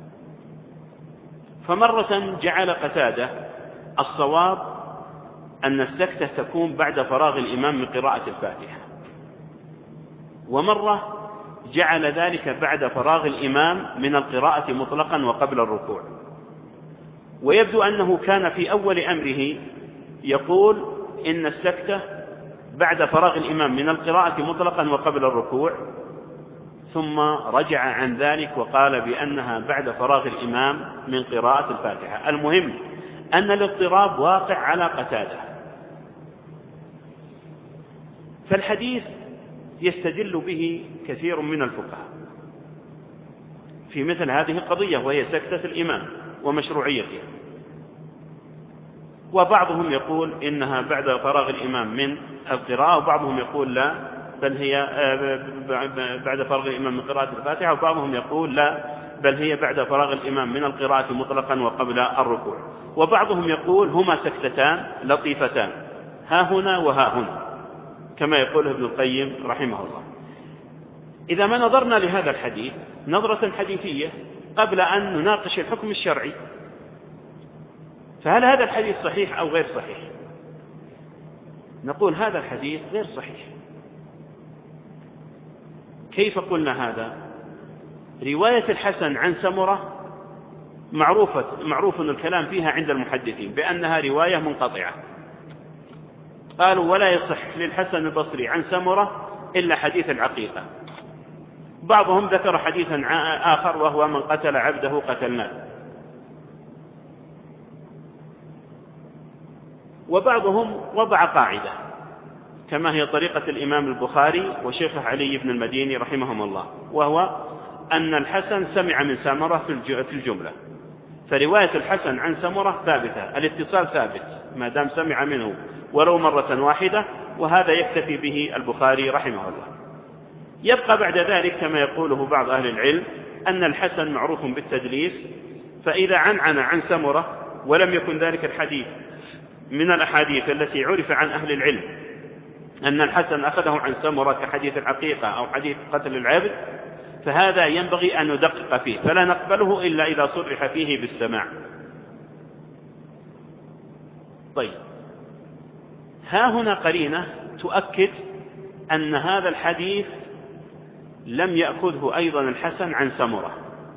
فمرة جعل قتادة الصواب أن السكتة تكون بعد فراغ الإمام من قراءة الفاتحة، ومرة جعل ذلك بعد فراغ الإمام من القراءة مطلقا وقبل الركوع. ويبدو أنه كان في أول أمره يقول إن السكتة بعد فراغ الإمام من القراءة مطلقا وقبل الركوع، ثم رجع عن ذلك وقال بأنها بعد فراغ الإمام من قراءة الفاتحة. المهم أن الاضطراب واقع على قتادة، فالحديث يستدل به كثير من الفقهاء في مثل هذه القضية، وهي سكتة الإمام ومشروعيتها. وبعضهم يقول إنها بعد فراغ الإمام من القراءة، وبعضهم يقول لا بل هي بعد فراغ الإمام من قراءة الفاتحة، وبعضهم يقول لا بل هي بعد فراغ الإمام من القراءة مطلقا وقبل الركوع. وبعضهم يقول هما سكتتان لطيفتان ها هنا وها هنا كما يقول ابن القيم رحمه الله. إذا ما نظرنا لهذا الحديث نظرة حديثية قبل أن نناقش الحكم الشرعي، فهل هذا الحديث صحيح أو غير صحيح؟ نقول هذا الحديث غير صحيح. كيف قلنا هذا؟ رواية الحسن عن سمرة معروفة معروف الكلام فيها عند المحدثين بأنها رواية منقطعة، قالوا ولا يصح للحسن البصري عن سمرة إلا حديث العقيقة. بعضهم ذكر حديثا آخر وهو من قتل عبده قتلناه، وبعضهم وضع قاعدة كما هي طريقة الإمام البخاري وشيخه علي بن المديني رحمهم الله، وهو أن الحسن سمع من سمرة في الجملة، فرواية الحسن عن سمرة ثابتة، الاتصال ثابت ما دام سمع منه ولو مرة واحدة، وهذا يكتفي به البخاري رحمه الله. يبقى بعد ذلك كما يقوله بعض أهل العلم أن الحسن معروف بالتدليس، فإذا عنعن عن سمرة ولم يكن ذلك الحديث من الأحاديث التي عرف عن أهل العلم أن الحسن أخذه عن سمرة كحديث العقيقة أو حديث قتل العبد، فهذا ينبغي أن ندقق فيه، فلا نقبله إلا إذا صرح فيه بالسماع. طيب، ها هنا قرينة تؤكد أن هذا الحديث لم يأخذه أيضا الحسن عن سمرة،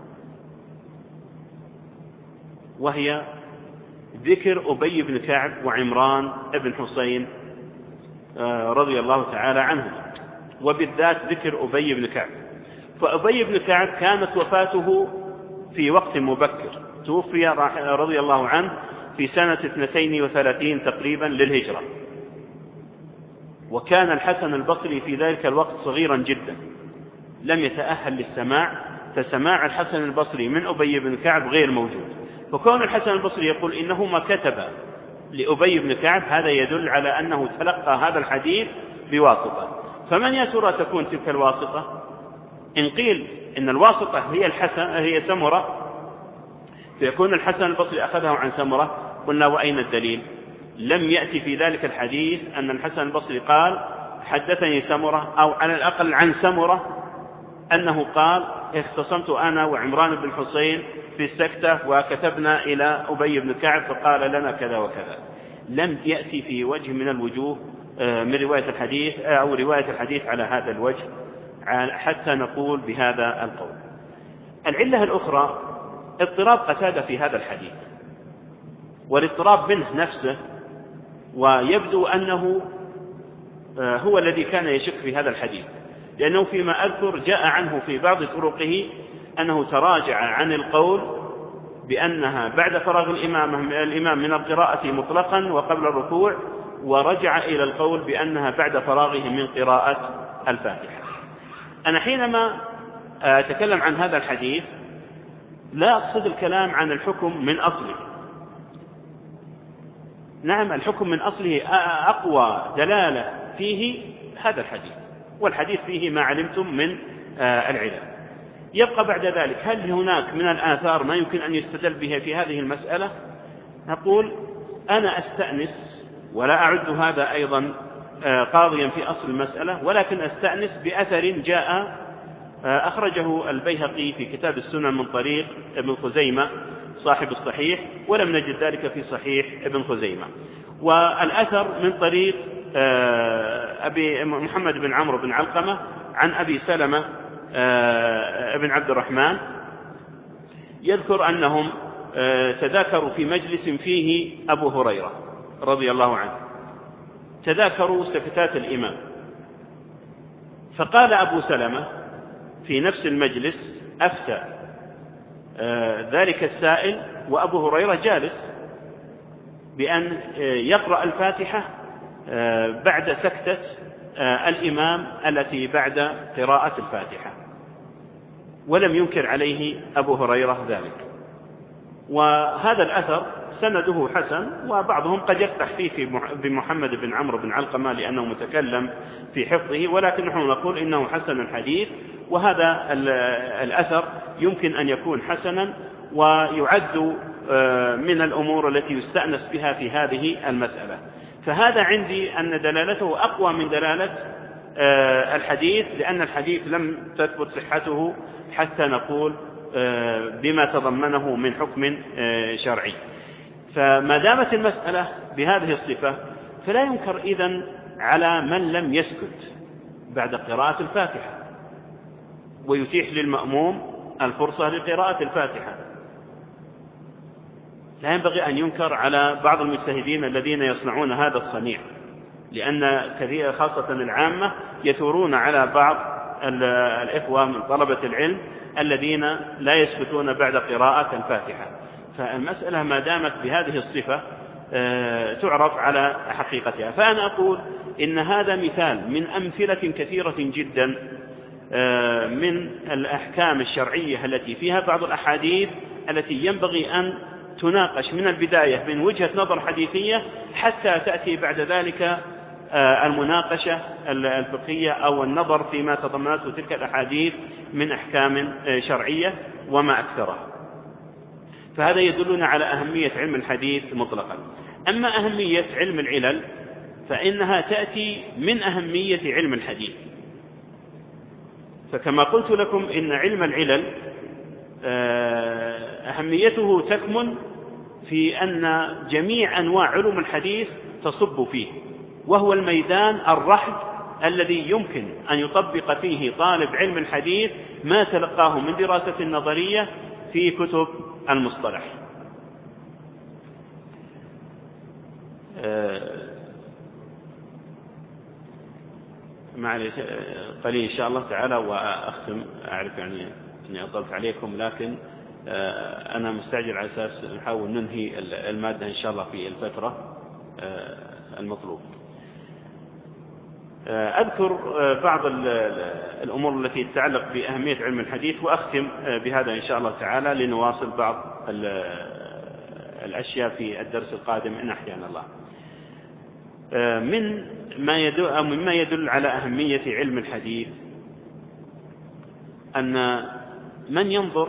وهي ذكر أبي بن كعب وعمران بن حسين رضي الله تعالى عنهم، وبالذات ذكر أبي بن كعب. فأبي بن كعب كانت وفاته في وقت مبكر، توفي رضي الله عنه في سنة اثنتين وثلاثين تقريبا للهجرة، وكان الحسن البصري في ذلك الوقت صغيرا جدا لم يتأهل للسماع، فسماع الحسن البصري من أبي بن كعب غير موجود. فكون الحسن البصري يقول إنه ما كتب لأبي بن كعب هذا يدل على أنه تلقى هذا الحديث بواسطة. فمن يا ترى تكون تلك الواسطة؟ إن قيل إن الواسطة هي الحسن هي سمرة فيكون الحسن البصري أخذه عن سمرة، قلنا وأين الدليل؟ لم يأتي في ذلك الحديث أن الحسن البصري قال حدثني سمرة، أو على الأقل عن سمرة أنه قال اختصمت أنا وعمران بن حسين في السكتة وكتبنا إلى أبي بن كعب فقال لنا كذا وكذا. لم يأتي في وجه من الوجوه من رواية الحديث أو رواية الحديث على هذا الوجه حتى نقول بهذا القول. العلة الأخرى اضطراب قتادة في هذا الحديث، والاضطراب منه نفسه، ويبدو أنه هو الذي كان يشك في هذا الحديث، لأنه فيما أذكر جاء عنه في بعض طرقه أنه تراجع عن القول بأنها بعد فراغ الإمام الإمام من القراءة مطلقا وقبل الركوع، ورجع إلى القول بأنها بعد فراغه من قراءة الفاتحة. أنا حينما أتكلم عن هذا الحديث لا أقصد الكلام عن الحكم من أصله. نعم، الحكم من أصله أقوى دلالة فيه هذا الحديث، والحديث فيه ما علمتم من العلل. يبقى بعد ذلك هل هناك من الآثار ما يمكن أن يستدل به في هذه المسألة؟ نقول أنا أستأنس، ولا أعد هذا أيضا قاضيا في أصل المسألة، ولكن أستأنس بأثر جاء أخرجه البيهقي في كتاب السنن من طريق ابن خزيمة صاحب الصحيح، ولم نجد ذلك في صحيح ابن خزيمة. والأثر من طريق أبي محمد بن عمرو بن علقمة عن أبي سلمة ابن عبد الرحمن، يذكر أنهم تذاكروا في مجلس فيه أبو هريرة رضي الله عنه، تذاكروا سكتات الإمام، فقال أبو سلمة في نفس المجلس أفتى ذلك السائل وأبو هريرة جالس بأن يقرأ الفاتحة بعد سكتة الإمام التي بعد قراءة الفاتحة، ولم ينكر عليه أبو هريرة ذلك. وهذا الأثر سنده حسن، وبعضهم قد يقتح فيه بمحمد بن عمرو بن علقمة لأنه متكلم في حفظه، ولكن نحن نقول إنه حسن الحديث، وهذا الأثر يمكن أن يكون حسنا ويعد من الأمور التي يستأنس بها في هذه المسألة. فهذا عندي أن دلالته أقوى من دلالة الحديث، لأن الحديث لم تثبت صحته حتى نقول بما تضمنه من حكم شرعي. فما دامت المسألة بهذه الصفة فلا ينكر إذن على من لم يسكت بعد قراءة الفاتحة، ويتيح للمأموم الفرصة لقراءة الفاتحة. لا ينبغي أن ينكر على بعض المجتهدين الذين يصنعون هذا الصنيع، لأن كثير خاصة العامة يثورون على بعض الإخوة من طلبة العلم الذين لا يسكتون بعد قراءة الفاتحة. فالمسألة ما دامت بهذه الصفة تعرف على حقيقتها. فأنا أقول إن هذا مثال من أمثلة كثيرة جدا من الأحكام الشرعية التي فيها بعض الأحاديث التي ينبغي أن تناقش من البداية من وجهة نظر حديثية، حتى تأتي بعد ذلك المناقشة الفقهية أو النظر فيما تضمنته تلك الأحاديث من أحكام شرعية وما أكثرها. فهذا يدلنا على أهمية علم الحديث مطلقا. أما أهمية علم العلل فإنها تأتي من أهمية علم الحديث. فكما قلت لكم إن علم العلل أهميته تكمن في أن جميع أنواع علوم الحديث تصب فيه، وهو الميدان الرحب الذي يمكن أن يطبق فيه طالب علم الحديث ما تلقاه من دراسة نظرية في كتب المصطلح. معلش قليل إن شاء الله تعالى وأختم. أعرف يعني أني أطلت عليكم، لكن أنا مستعجل على أساس نحاول ننهي المادة إن شاء الله في الفترة المطلوب. أذكر بعض الأمور التي تتعلق بأهمية علم الحديث وأختم بهذا إن شاء الله تعالى لنواصل بعض الأشياء في الدرس القادم إن أحيانا الله. من ما يدل مما يدل على أهمية علم الحديث أن من ينظر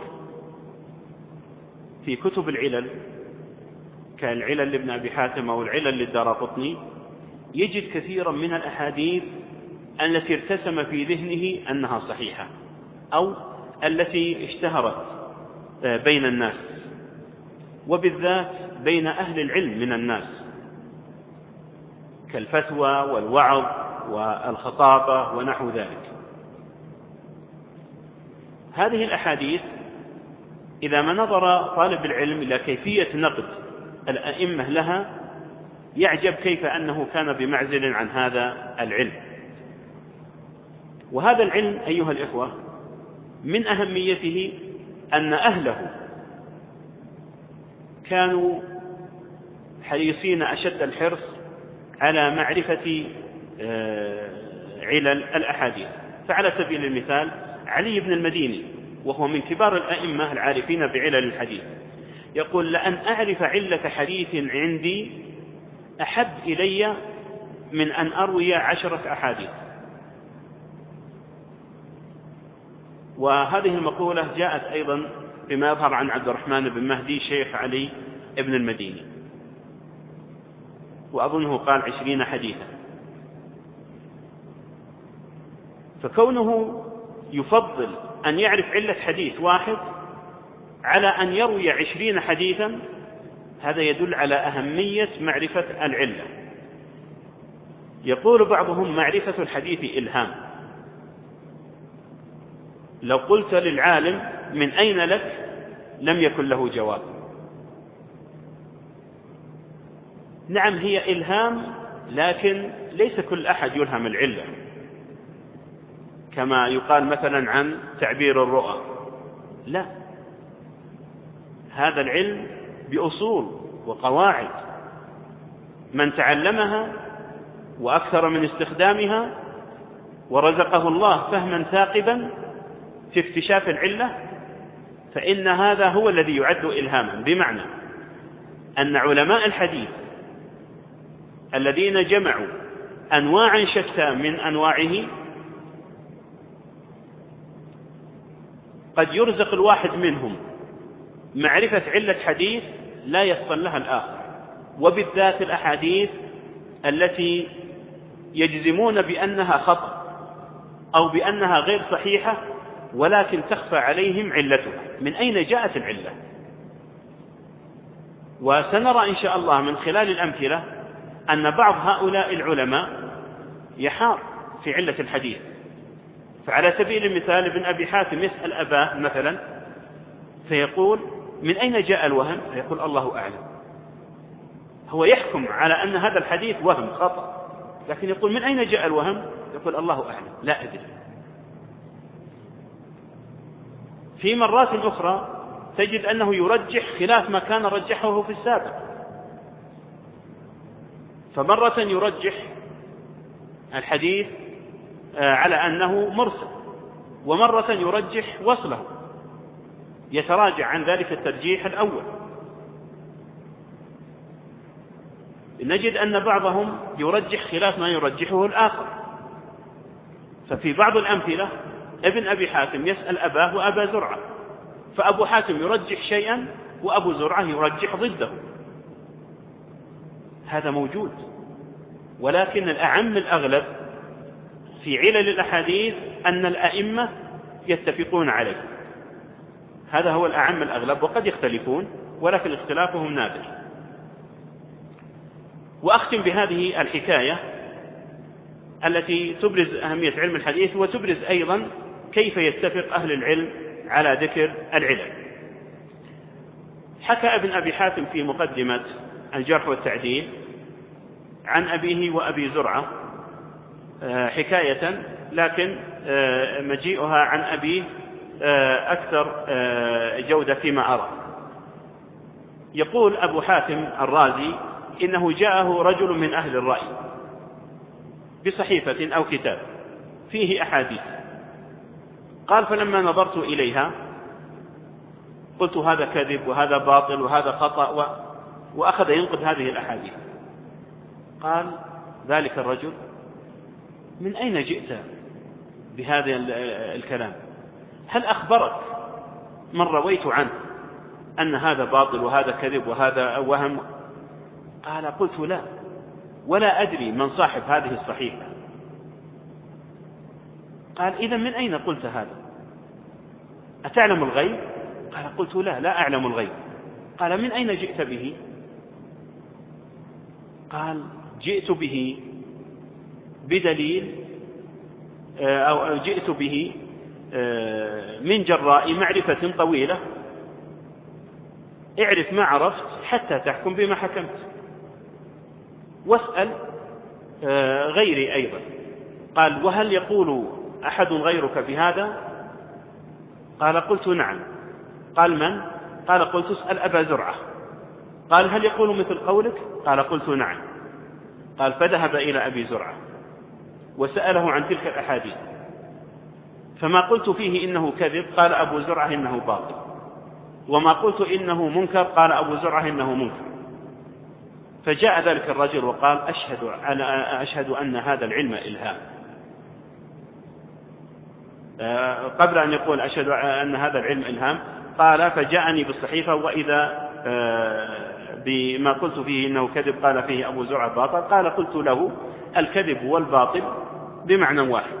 في كتب العلل كالعلل لابن أبي حاتم أو العلل للدارقطني يجد كثيرا من الأحاديث التي ارتسم في ذهنه أنها صحيحة أو التي اشتهرت بين الناس، وبالذات بين أهل العلم من الناس، كالفتوى والوعظ والخطابة ونحو ذلك. هذه الأحاديث إذا ما نظر طالب العلم إلى كيفية نقد الأئمة لها يعجب كيف أنه كان بمعزل عن هذا العلم. وهذا العلم أيها الإخوة من أهميته أن أهله كانوا حريصين أشد الحرص على معرفة علل الأحاديث. فعلى سبيل المثال علي بن المديني وهو من كبار الأئمة العارفين بعلل الحديث يقول: لأن أعرف علة حديث عندي أحب إلي من أن أروي عشرة أحاديث. وهذه المقولة جاءت أيضا بما يظهر عن عبد الرحمن بن مهدي شيخ علي بن المديني، وأظنه قال عشرين حديثا. فكونه يفضل أن يعرف علة حديث واحد على أن يروي عشرين حديثا هذا يدل على أهمية معرفة العلة. يقول بعضهم: معرفة الحديث إلهام. لو قلت للعالم: من أين لك؟ لم يكن له جواب. نعم هي إلهام، لكن ليس كل أحد يلهم العلة، كما يقال مثلا عن تعبير الرؤى. لا، هذا العلم بأصول وقواعد، من تعلمها وأكثر من استخدامها ورزقه الله فهما ثاقبا في اكتشاف العلة فإن هذا هو الذي يعد إلهاما. بمعنى أن علماء الحديث الذين جمعوا أنواعا شتى من أنواعه قد يرزق الواحد منهم معرفة علة حديث لا يصل لها الآخر، وبالذات الأحاديث التي يجزمون بأنها خطأ أو بأنها غير صحيحة ولكن تخفى عليهم علتها. من أين جاءت العلة؟ وسنرى إن شاء الله من خلال الأمثلة أن بعض هؤلاء العلماء يحار في علة الحديث. فعلى سبيل المثال ابن أبي حاتم يسأل أباه مثلا فيقول: من أين جاء الوهم؟ فيقول: الله أعلم. هو يحكم على أن هذا الحديث وهم خطأ، لكن يقول: من أين جاء الوهم؟ يقول: الله أعلم، لا أدري. في مرات أخرى تجد أنه يرجح خلاف ما كان رجحه في السابق، فمرة يرجح الحديث على أنه مرسل، ومرة يرجح وصله، يتراجع عن ذلك الترجيح الأول. نجد أن بعضهم يرجح خلاف ما يرجحه الآخر. ففي بعض الأمثلة ابن أبي حاتم يسأل أباه وأبا زرعة، فأبو حاتم يرجح شيئا وأبو زرعة يرجح ضده. هذا موجود، ولكن الأعم الأغلب في علل الأحاديث أن الأئمة يتفقون عليه. هذا هو الأعم الأغلب، وقد يختلفون ولكن اختلافهم نادر. وأختم بهذه الحكاية التي تبرز أهمية علم الحديث وتبرز أيضا كيف يتفق أهل العلم على ذكر العلل. حكى ابن أبي حاتم في مقدمة الجرح والتعديل عن أبيه وأبي زرعة حكاية، لكن مجيئها عن أبيه أكثر جودة فيما أرى. يقول أبو حاتم الرازي: إنه جاءه رجل من أهل الرأي بصحيفة أو كتاب فيه أحاديث، قال: فلما نظرت إليها قلت هذا كذب وهذا باطل وهذا خطأ و... وأخذ ينقد هذه الأحاديث. قال ذلك الرجل: من أين جئت بهذا الكلام؟ هل أخبرك من رويت عنه أن هذا باطل وهذا كذب وهذا وهم؟ قال: قلت لا، ولا أدري من صاحب هذه الصحيفة. قال: إذا من أين قلت هذا؟ أتعلم الغيب؟ قال: قلت لا، لا أعلم الغيب. قال: من أين جئت به؟ قال: جئت به بدليل أو جئت به من جراء معرفة طويلة اعرف ما عرفت حتى تحكم بما حكمت، واسأل غيري أيضا. قال: وهل يقول أحد غيرك بهذا؟ قال: قلت: نعم. قال: من؟ قال: قلت: اسأل أبا زرعة. قال: هل يقول مثل قولك؟ قال: قلت: نعم. قال: فذهب إلى أبي زرعة وسأله عن تلك الأحاديث، فما قلت فيه إنه كذب قال أبو زرعة إنه باطل، وما قلت إنه منكر قال أبو زرعة إنه منكر. فجاء ذلك الرجل وقال: أشهد, أشهد أن هذا العلم إلهام. قبل أن يقول أشهد أن هذا العلم إلهام، قال: فجاءني بالصحيفة وإذا بما قلت فيه إنه كذب قال فيه أبو زرعة باطل. قال: قلت له: الكذب والباطل بمعنى واحد.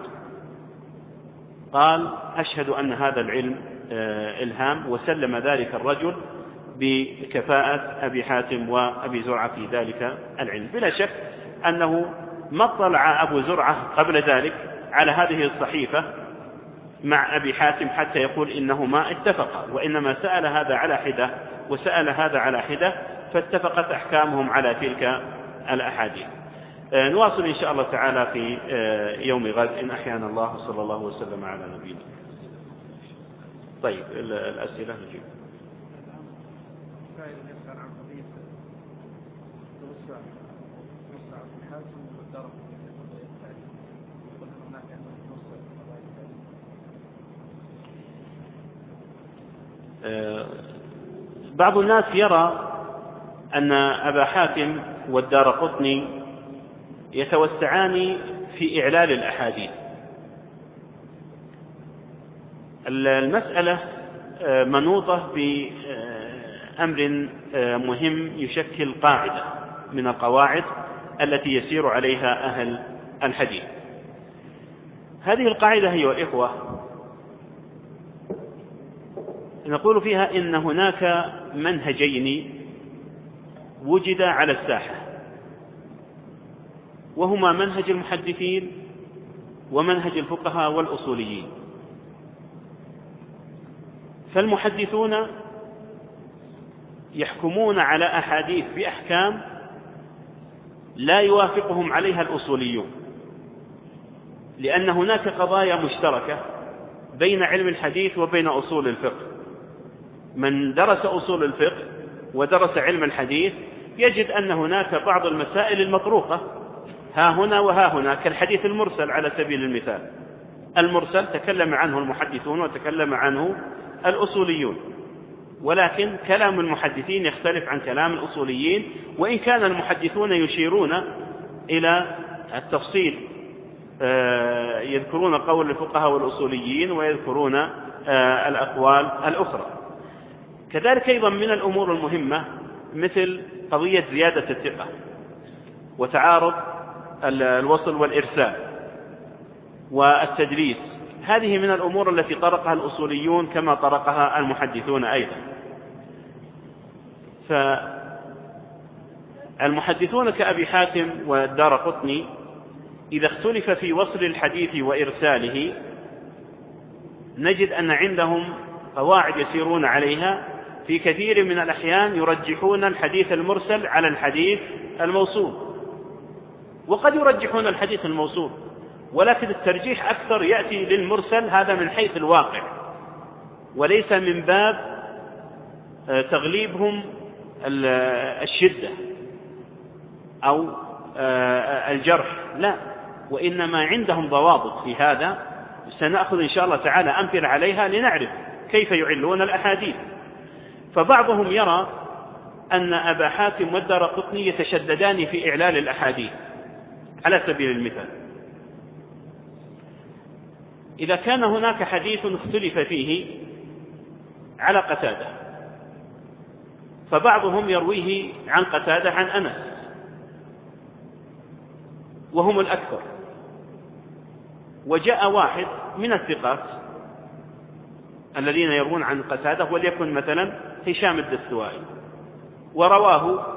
قال: أشهد أن هذا العلم إلهام. وسلم ذلك الرجل بكفاءة أبي حاتم وأبي زرعة في ذلك العلم. بلا شك أنه ما اطلع أبو زرعة قبل ذلك على هذه الصحيفة مع أبي حاتم حتى يقول إنهما اتفقا، وإنما سأل هذا على حدة وسأل هذا على حدة، فاتفقت أحكامهم على تلك الأحاديث. نواصل إن شاء الله تعالى في يوم غد إن أحيانا الله، صلى الله وسلم على نبينا. طيب الأسئلة نجيب. بعض الناس يرى أن أبا حاتم والدارقطني يتوسعان في إعلال الأحاديث. المسألة منوطة بأمر مهم يشكل قاعدة من القواعد التي يسير عليها أهل الحديث. هذه القاعدة أيها الإخوة نقول فيها إن هناك منهجين وجدا على الساحة، وهما منهج المحدثين ومنهج الفقهاء والأصوليين. فالمحدثون يحكمون على أحاديث بأحكام لا يوافقهم عليها الأصوليون، لأن هناك قضايا مشتركة بين علم الحديث وبين أصول الفقه. من درس أصول الفقه ودرس علم الحديث يجد أن هناك بعض المسائل المطروقة ها هنا وها هنا، كالحديث المرسل على سبيل المثال. المرسل تكلم عنه المحدثون وتكلم عنه الأصوليون، ولكن كلام المحدثين يختلف عن كلام الأصوليين، وإن كان المحدثون يشيرون إلى التفصيل، يذكرون قول الفقهاء والأصوليين ويذكرون الأقوال الأخرى. كذلك أيضا من الأمور المهمة مثل قضية زيادة الثقة وتعارض الوصل والإرسال والتدليس. هذه من الأمور التي طرقها الأصوليون كما طرقها المحدثون أيضا. فالمحدثون كأبي حاتم والدارقطني إذا اختلف في وصل الحديث وإرساله نجد أن عندهم قواعد يسيرون عليها. في كثير من الأحيان يرجحون الحديث المرسل على الحديث الموصول، وقد يرجحون الحديث الموصول، ولكن الترجيح أكثر يأتي للمرسل، هذا من حيث الواقع، وليس من باب تغليبهم الشدة أو الجرح، لا، وإنما عندهم ضوابط في هذا. سنأخذ إن شاء الله تعالى أمثلة عليها لنعرف كيف يعلون الأحاديث. فبعضهم يرى أن أبا حاتم والدارقطني يتشددان في إعلال الأحاديث. على سبيل المثال، إذا كان هناك حديث اختلف فيه على قتادة، فبعضهم يرويه عن قتادة عن أنس وهم الأكثر، وجاء واحد من الثقات الذين يروون عن قتادة وليكن مثلا هشام الدستوائي ورواه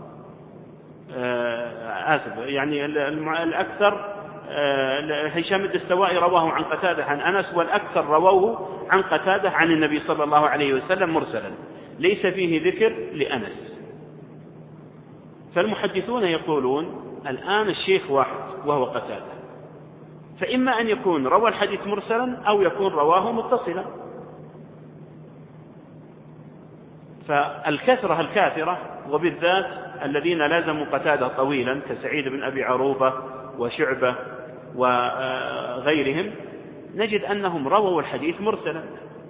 آه آسف يعني الأكثر آه هشام الدستوائي رواه عن قتادة عن أنس، والأكثر رواه عن قتادة عن النبي صلى الله عليه وسلم مرسلا. ليس فيه ذكر لأنس. فالمحدثون يقولون الآن الشيخ واحد وهو قتادة، فإما أن يكون روى الحديث مرسلا أو يكون رواه متصلا. فالكثرة الكاثرة، وبالذات الذين لازموا قتادة طويلا كسعيد بن أبي عروبة وشعبة وغيرهم، نجد أنهم رووا الحديث مرسلا.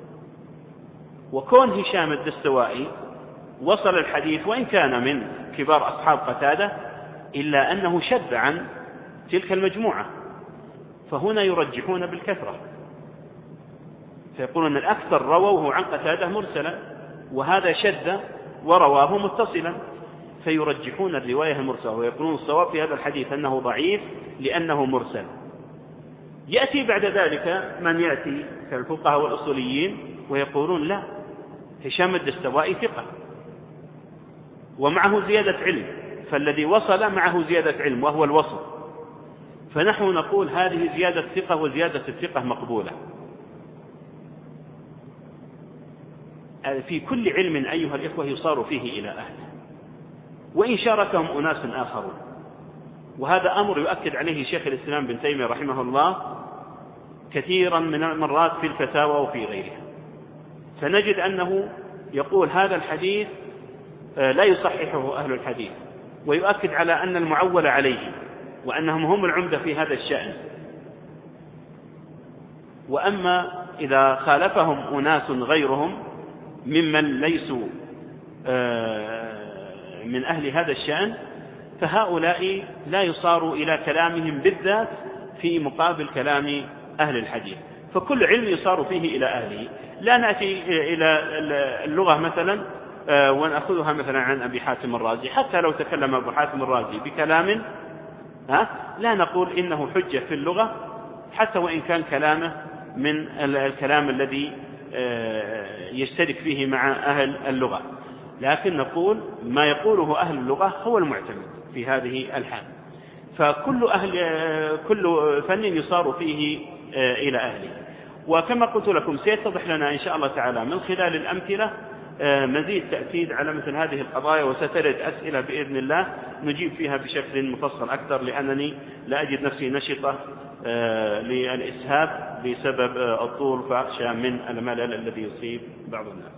وكون هشام الدستوائي وصل الحديث وإن كان من كبار أصحاب قتادة إلا أنه شذ عن تلك المجموعة، فهنا يرجحون بالكثرة، فيقولون الأكثر رووه عن قتادة مرسلا، وهذا شذ ورواه متصلا، فيرجحون الرواية المرسلة ويقولون الصواب في هذا الحديث أنه ضعيف لأنه مرسل. يأتي بعد ذلك من يأتي كالفقهاء والأصوليين ويقولون لا، هشام الدستوائي ثقة ومعه زيادة علم، فالذي وصل معه زيادة علم وهو الوصل، فنحن نقول هذه زيادة ثقة وزيادة الثقة مقبولة. في كل علم أيها الإخوة يصار فيه إلى أهله، وإن شاركهم أناس آخرون، وهذا أمر يؤكد عليه شيخ الإسلام بن تيمية رحمه الله كثيرا من المرات في الفتاوى وفي غيرها. فنجد أنه يقول هذا الحديث لا يصححه أهل الحديث، ويؤكد على أن المعول عليه وأنهم هم العمدة في هذا الشأن. وأما إذا خالفهم أناس غيرهم ممن ليسوا من أهل هذا الشأن، فهؤلاء لا يصار إلى كلامهم بالذات في مقابل كلام أهل الحديث. فكل علم يصار فيه إلى أهله. لا نأتي إلى اللغة مثلا ونأخذها مثلا عن أبي حاتم الرازي، حتى لو تكلم أبو حاتم الرازي بكلام ها لا نقول إنه حجة في اللغة، حتى وإن كان كلامه من الكلام الذي يشترك فيه مع أهل اللغة، لكن نقول ما يقوله أهل اللغة هو المعتمد في هذه الحال. فكل أهل كل فن يصار فيه إلى أهله. وكما قلت لكم سيتضح لنا إن شاء الله تعالى من خلال الأمثلة مزيد تأكيد على مثل هذه القضايا، وسترد أسئلة بإذن الله نجيب فيها بشكل مفصل أكثر، لأنني لا أجد نفسي نشطة للإسهاب بسبب الطول، فأخشى من الملل الذي يصيب بعض الناس.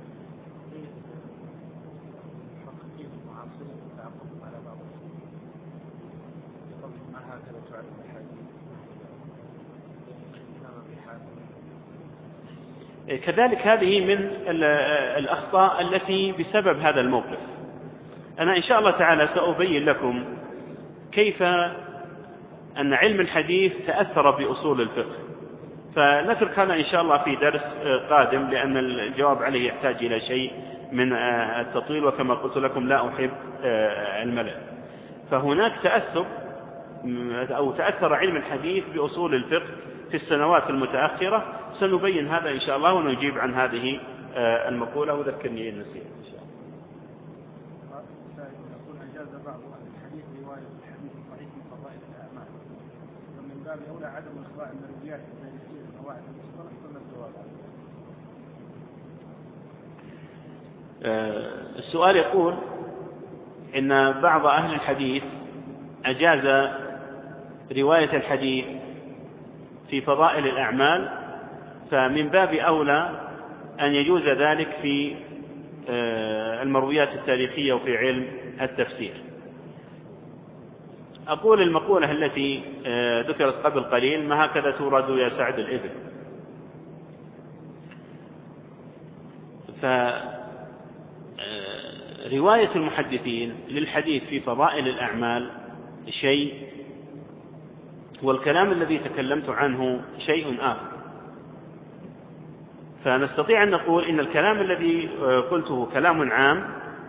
كذلك هذه من الأخطاء التي بسبب هذا الموقف. أنا إن شاء الله تعالى سأبين لكم كيف أن علم الحديث تأثر بأصول الفقه، فنترك هذا إن شاء الله في درس قادم، لأن الجواب عليه يحتاج إلى شيء من التطويل، وكما قلت لكم لا أحب الملل. فهناك تأثر أو تأثر علم الحديث بأصول الفقه في السنوات المتأخرة، سنبين هذا إن شاء الله ونجيب عن هذه المقولة، وذكرني إن نسيت إن شاء الله. يقول أجاز بعض أهل الحديث رواية الحديث الصحيح من فضائل الأعمال، ومن باب أولى عدم إخفاء المرويات التاريخية القواعد المصطلح ثم الجواب. السؤال يقول إن بعض أهل الحديث أجاز رواية الحديث في فضائل الأعمال، فمن باب أولى أن يجوز ذلك في المرويات التاريخية وفي علم التفسير. أقول المقولة التي ذكرت قبل قليل: ما هكذا تورد يا سعد الإبل. فرواية المحدثين للحديث في فضائل الأعمال شيء، والكلام الذي تكلمت عنه شيء آخر. فنستطيع أن نقول إن الكلام الذي قلته كلام عام،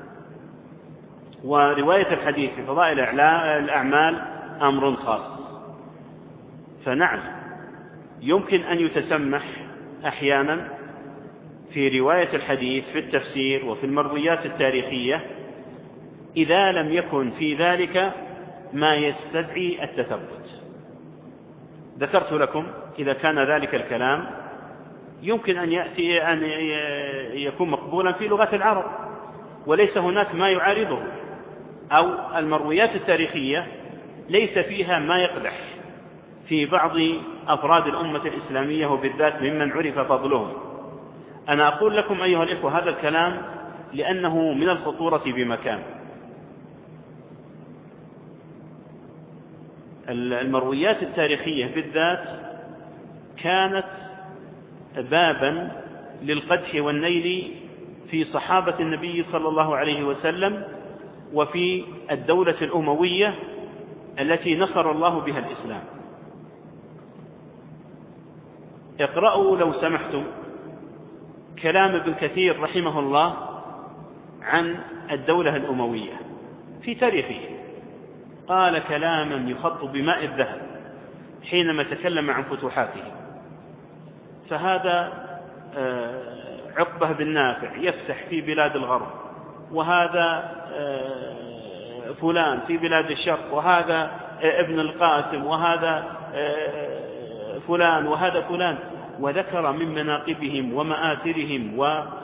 ورواية الحديث في فضائل الأعمال أمر خاص. فنعم يمكن أن يتسمح أحيانا في رواية الحديث في التفسير وفي المرويات التاريخية إذا لم يكن في ذلك ما يستدعي التثبت. ذكرت لكم إذا كان ذلك الكلام يمكن أن يأتي أن يكون مقبولا في لغة العرب وليس هناك ما يعارضه، أو المرويات التاريخية ليس فيها ما يقدح في بعض أفراد الأمة الإسلامية وبالذات ممن عرف فضلهم. أنا أقول لكم أيها الإخوة هذا الكلام لأنه من الخطورة بمكان. المرويات التاريخية بالذات كانت بابا للقدح والنيل في صحابة النبي صلى الله عليه وسلم وفي الدولة الأموية التي نصر الله بها الإسلام. اقرأوا لو سمحتم كلام ابن كثير رحمه الله عن الدولة الأموية في تاريخه، قال كلاما يخط بماء الذهب حينما تكلم عن فتوحاته. فهذا عقبة بن نافع يفتح في بلاد الغرب، وهذا فلان في بلاد الشرق، وهذا ابن القاسم، وهذا فلان، وهذا فلان، وذكر من مناقبهم ومآثرهم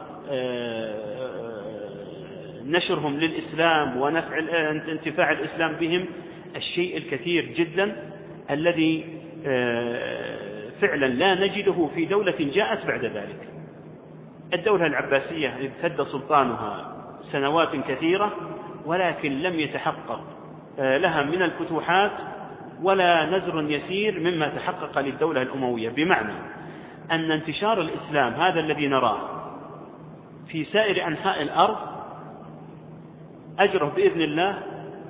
ونشرهم للإسلام ونفع انتفاع الإسلام بهم الشيء الكثير جدا الذي فعلا لا نجده في دولة جاءت بعد ذلك. الدولة العباسية امتد سلطانها سنوات كثيرة ولكن لم يتحقق لها من الفتوحات ولا نزر يسير مما تحقق للدولة الأموية، بمعنى أن انتشار الإسلام هذا الذي نراه في سائر أنحاء الأرض أجره بإذن الله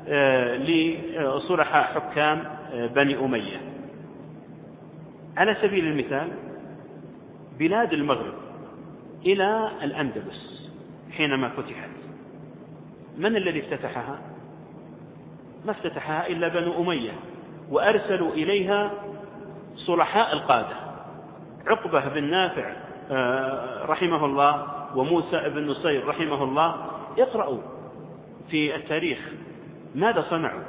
لصلحاء حكام بني أمية. على سبيل المثال بلاد المغرب إلى الأندلس حينما فتحت من الذي افتتحها؟ ما افتتحها إلا بنو أمية، وأرسلوا إليها صلحاء القادة، عقبة بن نافع رحمه الله وموسى بن نصير رحمه الله. اقرأوا في التاريخ ماذا صنعوا.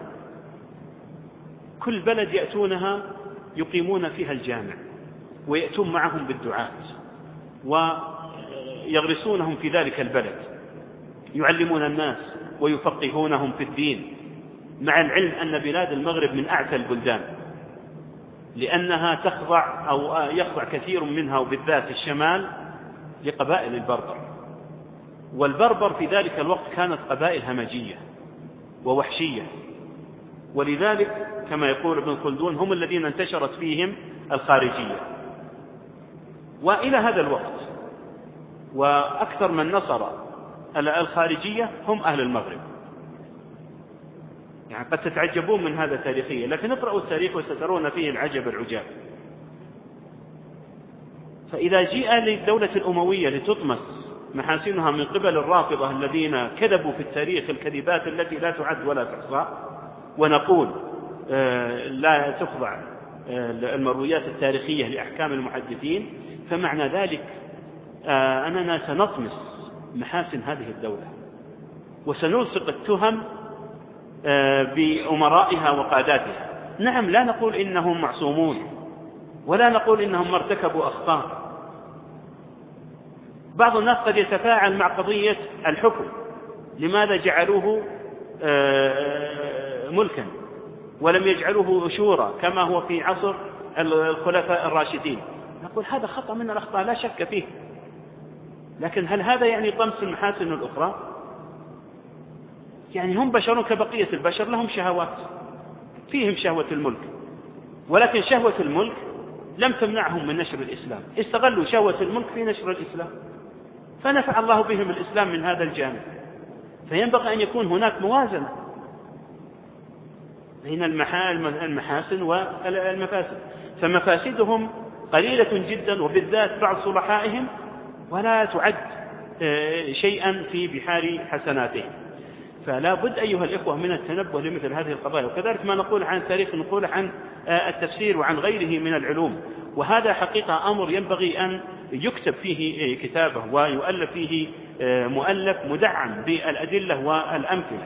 كل بلد يأتونها يقيمون فيها الجامع ويأتون معهم بالدعاة ويغرسونهم في ذلك البلد، يعلمون الناس ويفقهونهم في الدين، مع العلم أن بلاد المغرب من أعتى البلدان لأنها تخضع أو يخضع كثير منها وبالذات الشمال لقبائل البربر، والبربر في ذلك الوقت كانت قبائل همجية ووحشية، ولذلك كما يقول ابن خلدون هم الذين انتشرت فيهم الخارجية. وإلى هذا الوقت وأكثر من نصر الخارجية هم أهل المغرب. يعني قد تتعجبون من هذا تاريخيا، لكن اقرأوا التاريخ وسترون فيه العجب العجاب. فإذا جاء للدولة الأموية لتطمس محاسنها من قبل الرافضة الذين كذبوا في التاريخ الكذبات التي لا تعد ولا تحصى، ونقول لا تخضع المرويات التاريخية لأحكام المحدثين، فمعنى ذلك أننا سنطمس محاسن هذه الدولة وسنلصق التهم بأمرائها وقاداتها. نعم، لا نقول إنهم معصومون ولا نقول إنهم ارتكبوا أخطاء. بعض الناس قد يتفاعل مع قضية الحكم، لماذا جعلوه ملكا ولم يجعلوه شورى كما هو في عصر الخلفاء الراشدين؟ نقول هذا خطأ من الأخطاء لا شك فيه، لكن هل هذا يعني طمس المحاسن الأخرى؟ يعني هم بشر كبقية البشر، لهم شهوات، فيهم شهوة الملك، ولكن شهوة الملك لم تمنعهم من نشر الإسلام، استغلوا شهوة الملك في نشر الإسلام فنفع الله بهم الإسلام من هذا الجانب. فينبغي أن يكون هناك موازنة بين المحاسن والمفاسد، فمفاسدهم قليلة جدا وبالذات بعض صلحائهم، ولا تعد شيئا في بحار حسناتهم. فلا بد أيها الإخوة من التنبه لمثل هذه القضايا. وكذلك ما نقول عن التاريخ نقول عن التفسير وعن غيره من العلوم، وهذا حقيقة أمر ينبغي أن يكتب فيه كتابه ويؤلف فيه مؤلف مدعم بالأدلة والأمثلة.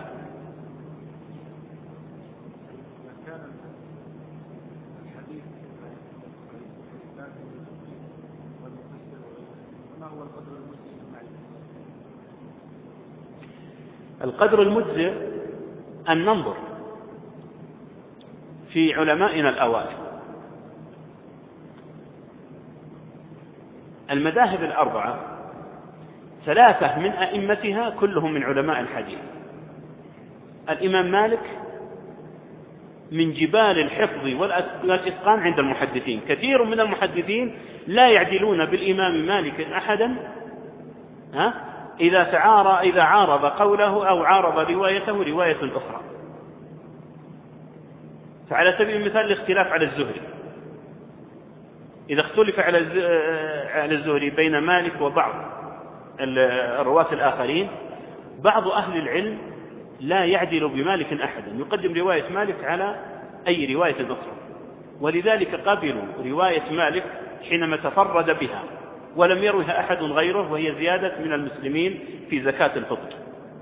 ما هو القدر المجزئ المعرفة؟ القدر المجزئ أن ننظر في علمائنا الأوائل. المذاهب الأربعة ثلاثة من أئمتها كلهم من علماء الحديث. الإمام مالك من جبال الحفظ والإتقان عند المحدثين، كثير من المحدثين لا يعدلون بالإمام مالك أحدا ها إذا تعارى إذا عارض قوله أو عارض روايته رواية أخرى. فعلى سبيل المثال الاختلاف على الزهري، إذا اختلف على الزهري بين مالك وبعض الرواة الآخرين، بعض أهل العلم لا يعدل بمالك أحدا، يقدم رواية مالك على أي رواية أخرى، ولذلك قبلوا رواية مالك حينما تفرد بها ولم يروها أحد غيره، وهي زيادة من المسلمين في زكاة الفطر.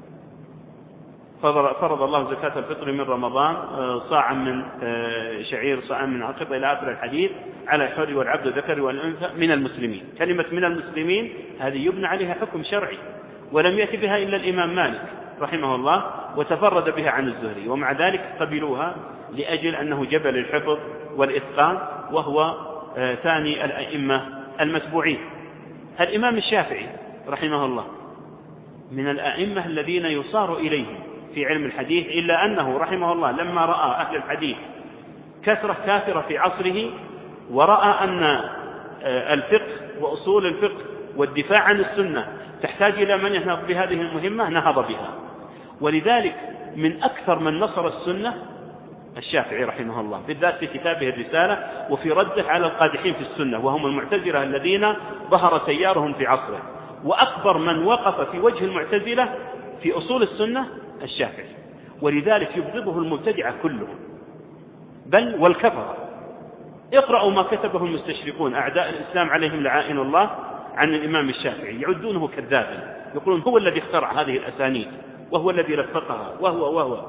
فرض الله زكاة الفطر من رمضان صاعا من شعير صاعا من عقب إلى آخر الحديث على الحر والعبد الذكر والأنثى من المسلمين. كلمة من المسلمين هذه يبنى عليها حكم شرعي، ولم يأتي بها إلا الإمام مالك رحمه الله، وتفرد بها عن الزهري، ومع ذلك قبلوها لأجل أنه جبل الحفظ والإتقان، وهو ثاني الأئمة المتبوعين. الإمام الشافعي رحمه الله من الأئمة الذين يصار إليهم في علم الحديث، إلا أنه رحمه الله لما رأى أهل الحديث كثرة كافرة في عصره، ورأى أن الفقه وأصول الفقه والدفاع عن السنة تحتاج إلى من ينهض بهذه المهمة، نهض بها. ولذلك من أكثر من نصر السنة الشافعي رحمه الله، بالذات في كتابه الرسالة وفي رده على القادحين في السنة وهم المعتزلة الذين ظهر تيارهم في عصره. وأكبر من وقف في وجه المعتزلة في أصول السنة الشافعي، ولذلك يبغضه المبتدعة كلهم بل والكفرة. اقرأوا ما كتبه المستشرقون أعداء الإسلام عليهم لعائن الله عن الإمام الشافعي، يعدونه كذابا، يقولون هو الذي اخترع هذه الأسانيد وهو الذي لفقها وهو وهو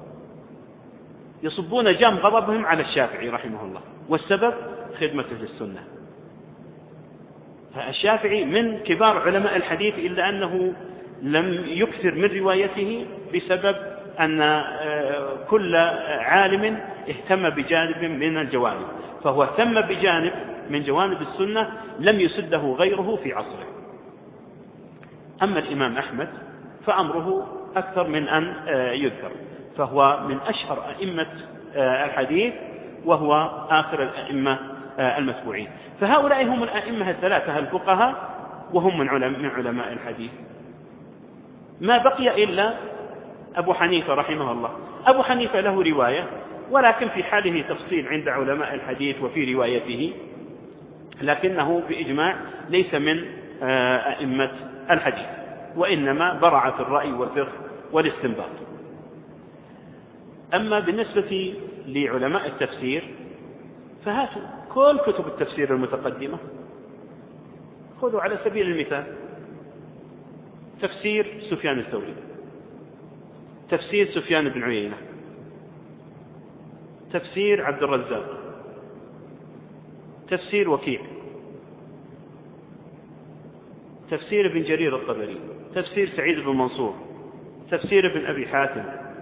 يصبون جام غضبهم على الشافعي رحمه الله، والسبب خدمته للسنة. الشافعي من كبار علماء الحديث، إلا أنه لم يكثر من روايته بسبب أن كل عالم اهتم بجانب من الجوانب، فهو اهتم بجانب من جوانب السنة لم يسده غيره في عصره. أما الإمام أحمد فأمره أكثر من أن يذكر، فهو من أشهر أئمة الحديث وهو آخر الأئمة المتبوعين. فهؤلاء هم الأئمة الثلاثة الفقهاء، وهم من علماء الحديث. ما بقي إلا أبو حنيفة رحمه الله. أبو حنيفة له رواية، ولكن في حاله تفصيل عند علماء الحديث وفي روايته، لكنه بإجماع ليس من أئمة الحديث، وإنما برع في الرأي والفقه والاستنباط. أما بالنسبة لعلماء التفسير فهاتوا كل كتب التفسير المتقدمة، خذوا على سبيل المثال تفسير سفيان الثوري، تفسير سفيان بن عيينة، تفسير عبد الرزاق، تفسير وكيع، تفسير ابن جرير الطبري، تفسير سعيد بن منصور، تفسير ابن أبي حاتم،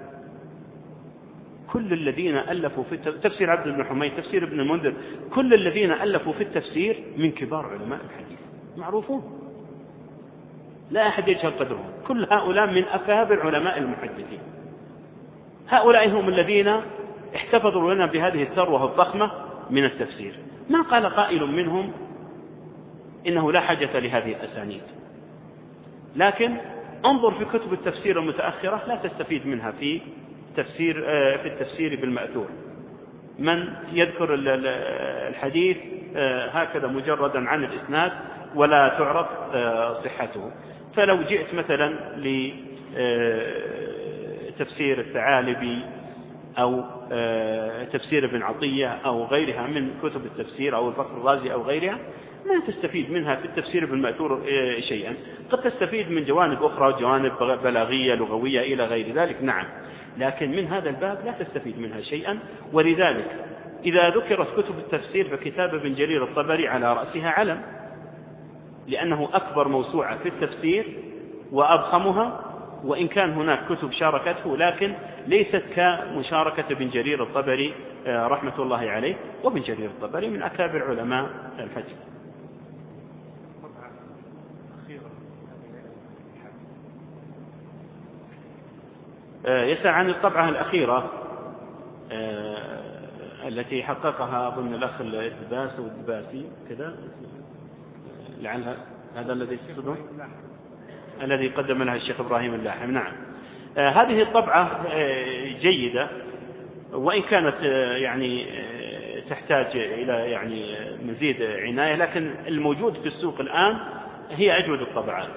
كل الذين ألفوا في تفسير عبد بن حميد، تفسير ابن المنذر، كل الذين ألفوا في التفسير من كبار علماء الحديث معروفون لا أحد يجهل قدرهم، كل هؤلاء من أكابر علماء المحدثين. هؤلاء هم الذين احتفظوا لنا بهذه الثروة الضخمة من التفسير. ما قال قائل منهم إنه لا حاجة لهذه الأسانيد، لكن انظر في كتب التفسير المتأخرة لا تستفيد منها في تفسير في التفسير بالمأثور. من يذكر الحديث هكذا مجردا عن الإسناد ولا تعرف صحته. فلو جئت مثلا لتفسير الثعالبي أو تفسير ابن عطية أو غيرها من كتب التفسير أو الفخر الرازي أو غيرها، ما تستفيد منها في التفسير بالمأثور شيئا. قد تستفيد من جوانب أخرى، جوانب بلاغية لغوية إلى غير ذلك، نعم، لكن من هذا الباب لا تستفيد منها شيئا. ولذلك إذا ذكرت كتب التفسير فكتاب ابن جرير الطبري على رأسها علم، لأنه أكبر موسوعة في التفسير وأضخمها، وإن كان هناك كتب شاركته لكن ليست كمشاركة ابن جرير الطبري رحمة الله عليه، وابن جرير الطبري من أكابر علماء الحديث. يسأل عن الطبعة الأخيرة التي حققها ضمن الأخ الدباس والدباسي كذا، لعلها هذا الذي تقصده الذي قدم لها الشيخ إبراهيم اللاحم. نعم، هذه الطبعة جيدة، وإن كانت يعني تحتاج إلى يعني مزيد عناية، لكن الموجود في السوق الآن هي أجود الطبعات.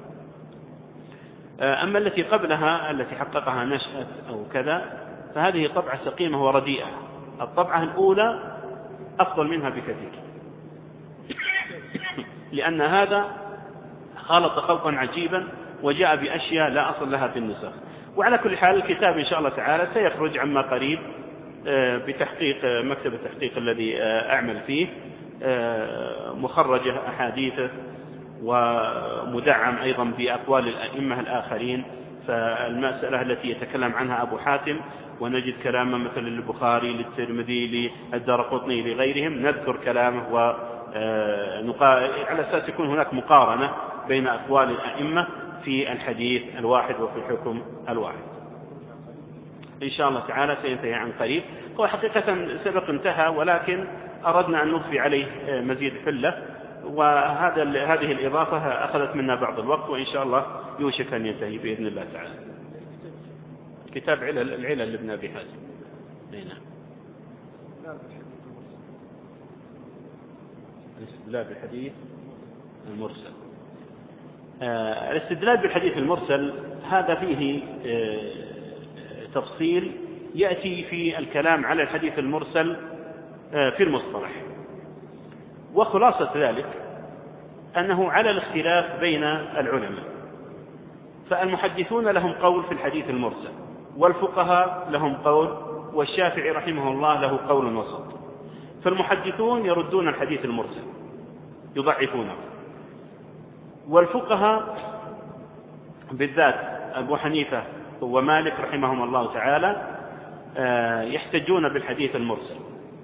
أما التي قبلها التي حققها نشأت أو كذا فهذه طبعة سقيمة ورديئة. الطبعة الأولى أفضل منها بكثير، لأن هذا خلط خلطا عجيبا وجاء بأشياء لا أصل لها في النسخ. وعلى كل حال الكتاب إن شاء الله تعالى سيخرج عما قريب بتحقيق مكتب التحقيق الذي أعمل فيه، مخرجة أحاديثه ومدعم أيضا بأقوال الأئمة الآخرين. فالمسألة التي يتكلم عنها أبو حاتم ونجد كلامه مثل للبخاري للترمذي للدارقطني لغيرهم، نذكر كلامه على أساس يكون هناك مقارنة بين أقوال الأئمة في الحديث الواحد وفي الحكم الواحد. إن شاء الله تعالى سينتهي عن قريب. هو حقيقة سبق انتهى، ولكن أردنا أن نضفي عليه مزيد حلة، وهذا هذه الإضافة أخذت منا بعض الوقت، وإن شاء الله يوشك أن ينتهي بإذن الله تعالى. كتاب علل العلل لابن أبي حاتم. نعم. الاستدلال بالحديث المرسل. آه الاستدلال بالحديث المرسل هذا فيه آه تفصيل يأتي في الكلام على الحديث المرسل آه في المصطلح، وخلاصة ذلك أنه على الاختلاف بين العلماء. فالمحدثون لهم قول في الحديث المرسل، والفقهاء لهم قول، والشافعي رحمه الله له قول وسط. فالمحدثون يردون الحديث المرسل يضعفونه، والفقهاء بالذات أبو حنيفة ومالك رحمهم الله تعالى يحتجون بالحديث المرسل.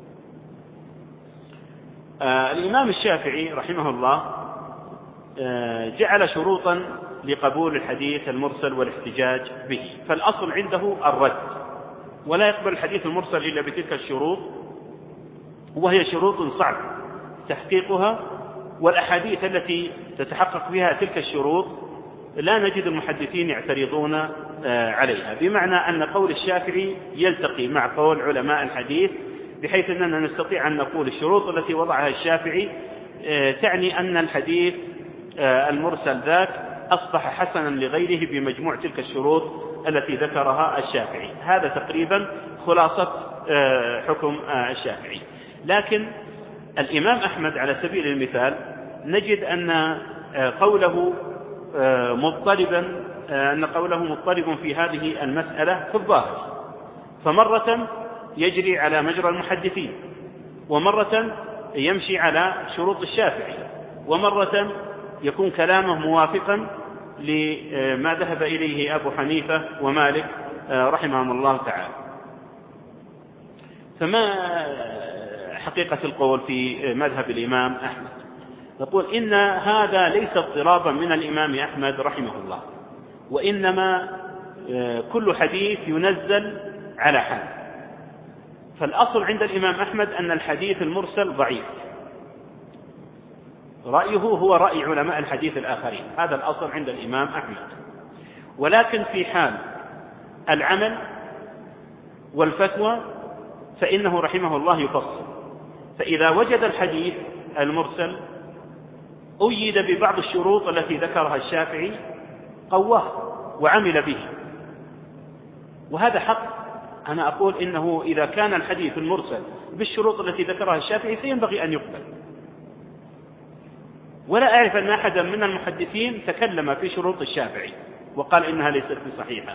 الإمام الشافعي رحمه الله جعل شروطا لقبول الحديث المرسل والاحتجاج به، فالأصل عنده الرد، ولا يقبل الحديث المرسل إلا بتلك الشروط، وهي شروط صعب تحقيقها، والأحاديث التي تتحقق بها تلك الشروط لا نجد المحدثين يعترضون عليها، بمعنى أن قول الشافعي يلتقي مع قول علماء الحديث، بحيث أننا نستطيع أن نقول الشروط التي وضعها الشافعي تعني أن الحديث المرسل ذاك أصبح حسنا لغيره بمجموع تلك الشروط التي ذكرها الشافعي. هذا تقريبا خلاصة حكم الشافعي. لكن الإمام أحمد على سبيل المثال نجد أن قوله مضطربا أن قوله مضطرب في هذه المسألة في الظاهر، فمرة يجري على مجرى المحدثين، ومرة يمشي على شروط الشافعي، ومرة يكون كلامه موافقا لما ذهب إليه أبو حنيفة ومالك رحمهم الله تعالى. فما حقيقة القول في مذهب الإمام أحمد؟ نقول إن هذا ليس اضطرابا من الإمام أحمد رحمه الله، وإنما كل حديث ينزل على حال. فالأصل عند الإمام أحمد أن الحديث المرسل ضعيف، رأيه هو رأي علماء الحديث الآخرين، هذا الأصل عند الإمام أحمد. ولكن في حال العمل والفتوى فإنه رحمه الله يفصل، فإذا وجد الحديث المرسل أيد ببعض الشروط التي ذكرها الشافعي قواه وعمل به، وهذا حق. أنا أقول إنه إذا كان الحديث المرسل بالشروط التي ذكرها الشافعي فينبغي أن يقبل، ولا أعرف أن أحدا من المحدثين تكلم في شروط الشافعي وقال إنها ليست بصحيحة.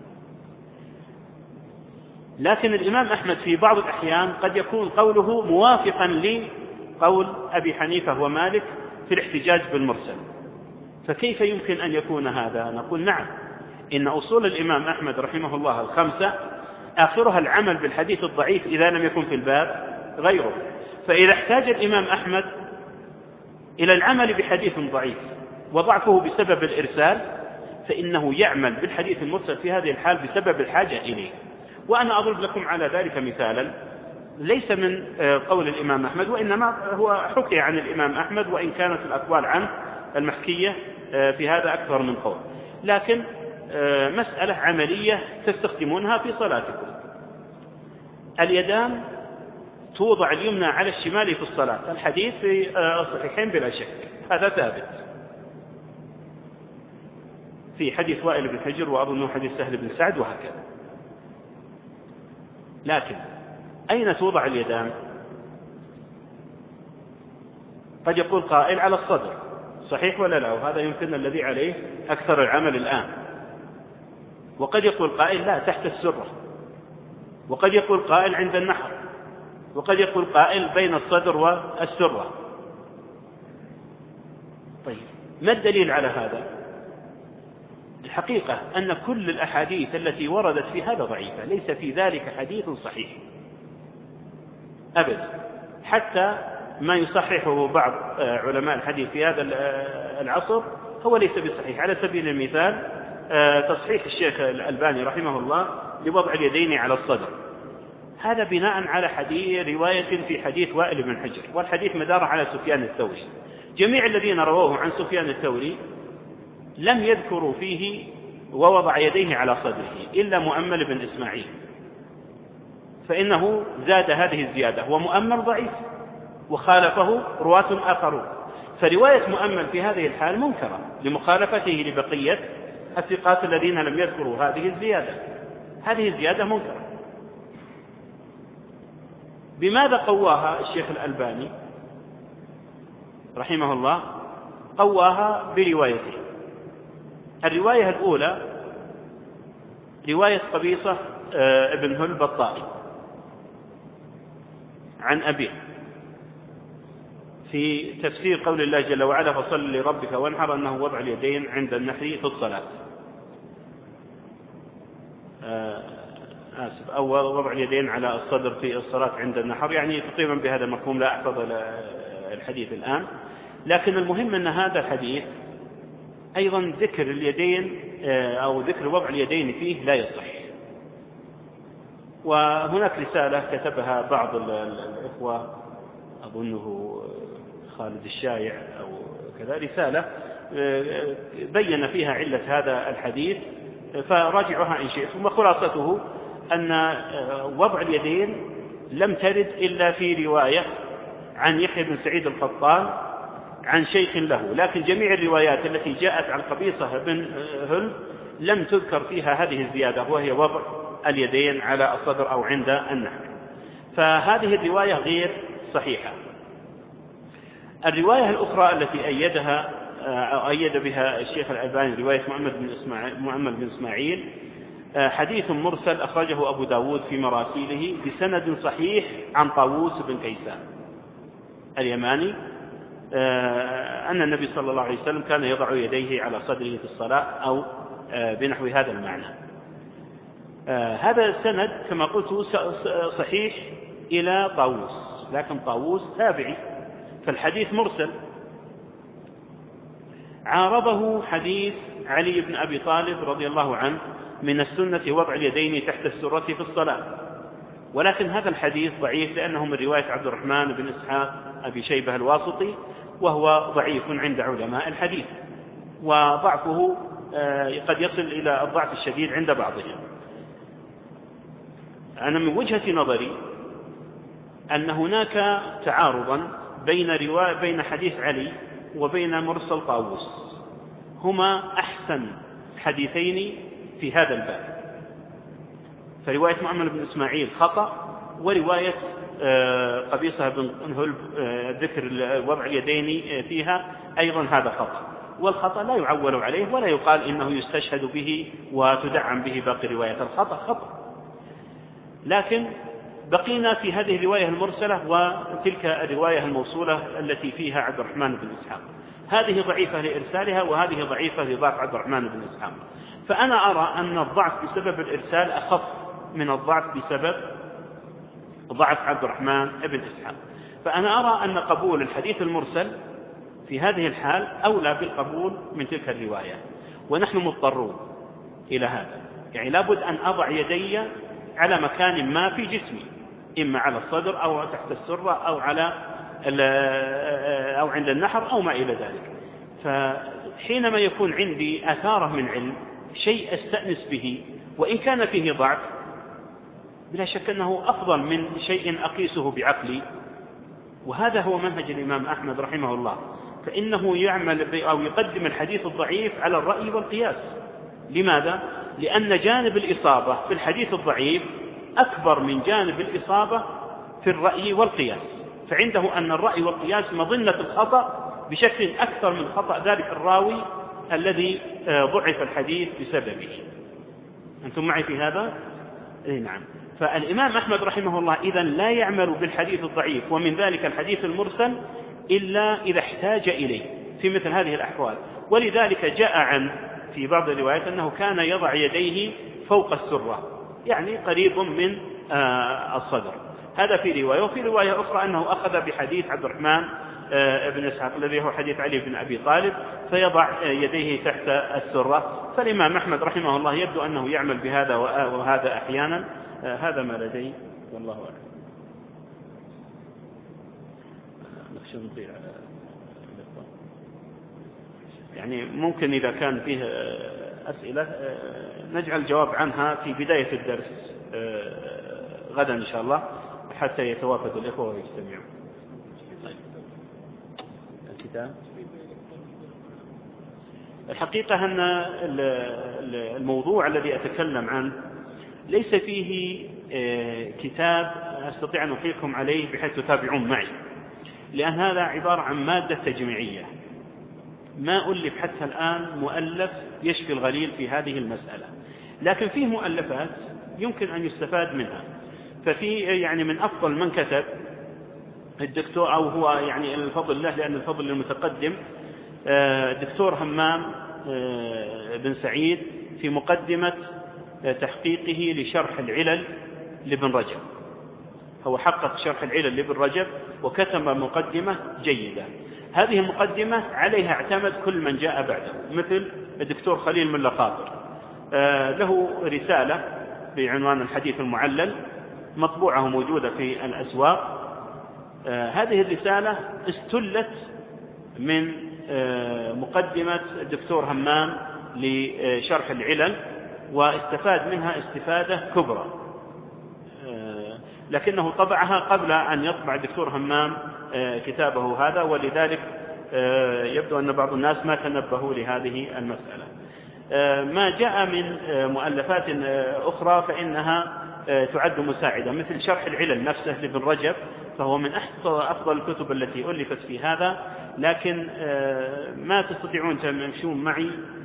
لكن الإمام أحمد في بعض الأحيان قد يكون قوله موافقا لقول أبي حنيفة ومالك في الاحتجاج بالمرسل. فكيف يمكن أن يكون هذا؟ نقول نعم، إن أصول الإمام أحمد رحمه الله الخمسة آخرها العمل بالحديث الضعيف إذا لم يكن في الباب غيره. فإذا احتاج الإمام أحمد إلى العمل بحديث ضعيف وضعفه بسبب الإرسال فإنه يعمل بالحديث المرسل في هذه الحال بسبب الحاجة إليه. وأنا أضرب لكم على ذلك مثالا ليس من قول الإمام أحمد، وإنما هو حكي عن الإمام أحمد، وإن كانت الأقوال عنه المحكية في هذا أكثر من قول، لكن مسألة عملية تستخدمونها في صلاتكم. اليدان توضع اليمنى على الشمال في الصلاة، الحديث في الصحيحين بلا شك، هذا ثابت في حديث وائل بن حجر وأظنه حديث سهل بن سعد وهكذا. لكن أين توضع اليدان؟ قد يقول قائل على الصدر، صحيح ولا لا؟ وهذا يمكن الذي عليه أكثر العمل الآن. وقد يقول قائل لا، تحت السرة. وقد يقول قائل عند النحر. وقد يقول قائل بين الصدر والسرة. طيب ما الدليل على هذا؟ الحقيقة أن كل الأحاديث التي وردت في هذا ضعيفة، ليس في ذلك حديث صحيح أبدا. حتى ما يصححه بعض علماء الحديث في هذا العصر هو ليس بصحيح. على سبيل المثال تصحيح الشيخ الألباني رحمه الله لوضع اليدين على الصدر، هذا بناء على حديث رواية في حديث وائل بن حجر، والحديث مدار على سفيان الثوري. جميع الذين رووه عن سفيان الثوري لم يذكروا فيه ووضع يديه على صدره إلا مؤمل بن إسماعيل، فإنه زاد هذه الزيادة، ومؤمل ضعيف وخالفه رواة آخرون. فرواية مؤمل في هذه الحال منكرة لمخالفته لبقية الثقات الذين لم يذكروا هذه الزيادة. هذه الزيادة منكرة. بماذا قواها الشيخ الألباني رحمه الله؟ قواها بروايته. الرواية الأولى رواية قبيصة ابن هلب الطائي عن أبيه في تفسير قول الله جل وعلا فصل لربك وانحر، أنه وضع اليدين عند النحر في الصلاة. آسف أو وضع اليدين على الصدر في الصلاة عند النحر، يعني تقريبا بهذا المفهوم. لا أحفظ الحديث الآن، لكن المهم أن هذا الحديث أيضا ذكر اليدين أو ذكر وضع اليدين فيه لا يصح. وهناك رسالة كتبها بعض الإخوة أظنه خالد الشايع أو كذا، رسالة بين فيها علة هذا الحديث، فراجعها إن شئتم. وخلاصته أن وضع اليدين لم ترد إلا في رواية عن يحيى بن سعيد القطان عن شيخ له، لكن جميع الروايات التي جاءت عن قبيصة بن هلب لم تذكر فيها هذه الزيادة، وهي وضع اليدين على الصدر أو عند النحر. فهذه الرواية غير صحيحة. الرواية الأخرى التي أيدها أو أيد بها الشيخ الألباني رواية محمد بن إسماعيل, محمد بن إسماعيل حديث مرسل أخرجه أبو داود في مراسيله بسند صحيح عن طاووس بن كيسان اليماني أن النبي صلى الله عليه وسلم كان يضع يديه على صدره في الصلاة أو بنحو هذا المعنى. هذا السند كما قلت صحيح إلى طاووس، لكن طاووس تابعي، فالحديث مرسل. عارضه حديث علي بن أبي طالب رضي الله عنه من السنة وضع اليدين تحت السرة في الصلاة، ولكن هذا الحديث ضعيف لأنه من رواية عبد الرحمن بن إسحاق أبي شيبة الواسطي، وهو ضعيف عند علماء الحديث، وضعفه قد يصل إلى الضعف الشديد عند بعضهم. أنا من وجهة نظري أن هناك تعارضا بين رواية بين حديث علي وبين مرسل طاووس، هما أحسن حديثين في هذا الباب. فرواية محمد بن إسماعيل خطأ، ورواية قبيصة بن هلب ذكر وضع اليدين فيها أيضا هذا خطأ، والخطأ لا يعول عليه ولا يقال إنه يستشهد به وتدعم به باقي رواية. الخطأ خطأ، لكن بقينا في هذه الرواية المرسلة وتلك الرواية الموصولة التي فيها عبد الرحمن بن إسحاق. هذه ضعيفة لإرسالها وهذه ضعيفة لضعف عبد الرحمن بن إسحاق. فأنا أرى أن الضعف بسبب الإرسال أخف من الضعف بسبب ضعف عبد الرحمن بن إسحاق. فأنا أرى أن قبول الحديث المرسل في هذه الحال أولى بالقبول من تلك الرواية، ونحن مضطرون إلى هذا. يعني لابد أن أضع يدي على مكان ما في جسمي، إما على الصدر أو تحت السرة أو على أو عند النحر أو ما إلى ذلك. فحينما يكون عندي أثاره من علم، شيء أستأنس به وإن كان فيه ضعف، بلا شك أنه أفضل من شيء أقيسه بعقلي. وهذا هو منهج الإمام أحمد رحمه الله، فإنه يعمل أو يقدم الحديث الضعيف على الرأي والقياس. لماذا؟ لأن جانب الإصابة في الحديث الضعيف أكبر من جانب الإصابة في الرأي والقياس، فعنده أن الرأي والقياس مظنة الخطأ بشكل أكثر من خطأ ذلك الراوي الذي ضعف الحديث بسببه. أنتم معي في هذا؟ إيه نعم. فالإمام أحمد رحمه الله إذن لا يعمل بالحديث الضعيف ومن ذلك الحديث المرسل إلا إذا احتاج إليه في مثل هذه الأحوال. ولذلك جاء عن في بعض الروايات أنه كان يضع يديه فوق السرة، يعني قريب من الصدر. هذا في رواية. وفي رواية أخرى أنه أخذ بحديث عبد الرحمن بن إسحاق الذي هو حديث علي بن أبي طالب فيضع يديه تحت السرة. فالإمام أحمد رحمه الله يبدو أنه يعمل بهذا وهذا أحيانا. هذا ما لدي والله أعلم. نخشى نطيع يعني ممكن إذا كان فيه أسئلة نجعل الجواب عنها في بداية الدرس غدا إن شاء الله حتى يتوافد الإخوة ويجتمعوا. طيب. الكتاب الحقيقة أن الموضوع الذي أتكلم عنه ليس فيه كتاب أستطيع أن أحيلكم عليه بحيث تتابعون معي، لأن هذا عبارة عن مادة تجميعية. ما ألف حتى الآن مؤلف يشفي الغليل في هذه المسألة، لكن فيه مؤلفات يمكن أن يستفاد منها. ففي يعني من أفضل من كتب الدكتور أو هو يعني الفضل له لأن الفضل للمتقدم الدكتور همام بن سعيد في مقدمة تحقيقه لشرح العلل لابن رجب. هو حقق شرح العلل لابن رجب وكتب مقدمة جيدة. هذه المقدمة عليها اعتمد كل من جاء بعده، مثل الدكتور خليل ملا خاطر له رسالة بعنوان الحديث المعلل مطبوعة موجودة في الأسواق. هذه الرسالة استلت من مقدمة الدكتور همام لشرح العلل واستفاد منها استفادة كبرى، لكنه طبعها قبل أن يطبع الدكتور همام كتابه هذا، ولذلك يبدو أن بعض الناس ما تنبهوا لهذه المسألة. ما جاء من مؤلفات أخرى فإنها تعد مساعدة، مثل شرح العلل نفسه لابن رجب، فهو من أفضل الكتب التي ألفت في هذا، لكن ما تستطيعون تمشون معي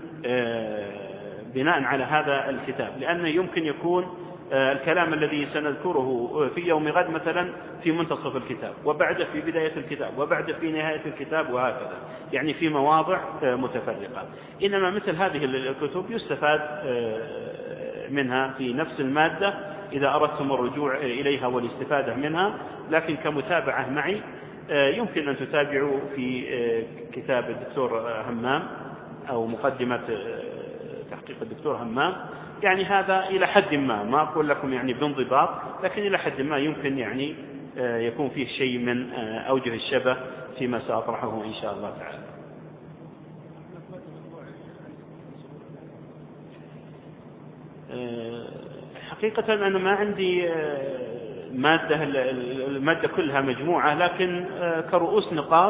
بناء على هذا الكتاب، لأنه يمكن يكون الكلام الذي سنذكره في يوم غد مثلا في منتصف الكتاب، وبعد في بداية الكتاب، وبعد في نهاية الكتاب، وهكذا، يعني في مواضع متفرقة. إنما مثل هذه الكتب يستفاد منها في نفس المادة إذا أردتم الرجوع إليها والاستفادة منها، لكن كمتابعة معي يمكن أن تتابعوا في كتاب الدكتور همام أو مقدمة تحقيق الدكتور همام. يعني هذا إلى حد ما، ما أقول لكم يعني بانضباط، لكن إلى حد ما يمكن يعني يكون فيه شيء من أوجه الشبه فيما سأطرحه إن شاء الله تعالى. حقيقة أنا ما عندي مادة، المادة كلها مجموعة، لكن كرؤوس نقاط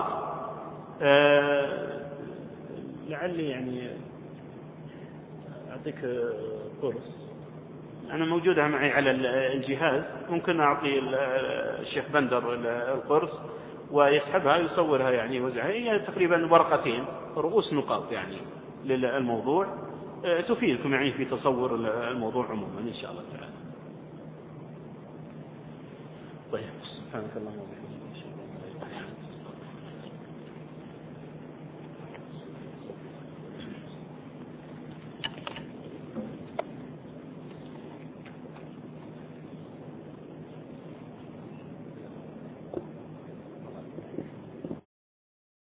لعلي يعني أعطيك قرص، أنا موجودة معي على الجهاز، ممكن أعطي الشيخ بندر القرص ويسحبها يصورها يعني وزعها. هي تقريبا ورقتين رؤوس نقاط يعني للموضوع، تفيدكم يعني في تصور الموضوع عموما إن شاء الله تعالى. طيب سبحانك اللهم وبحمدك.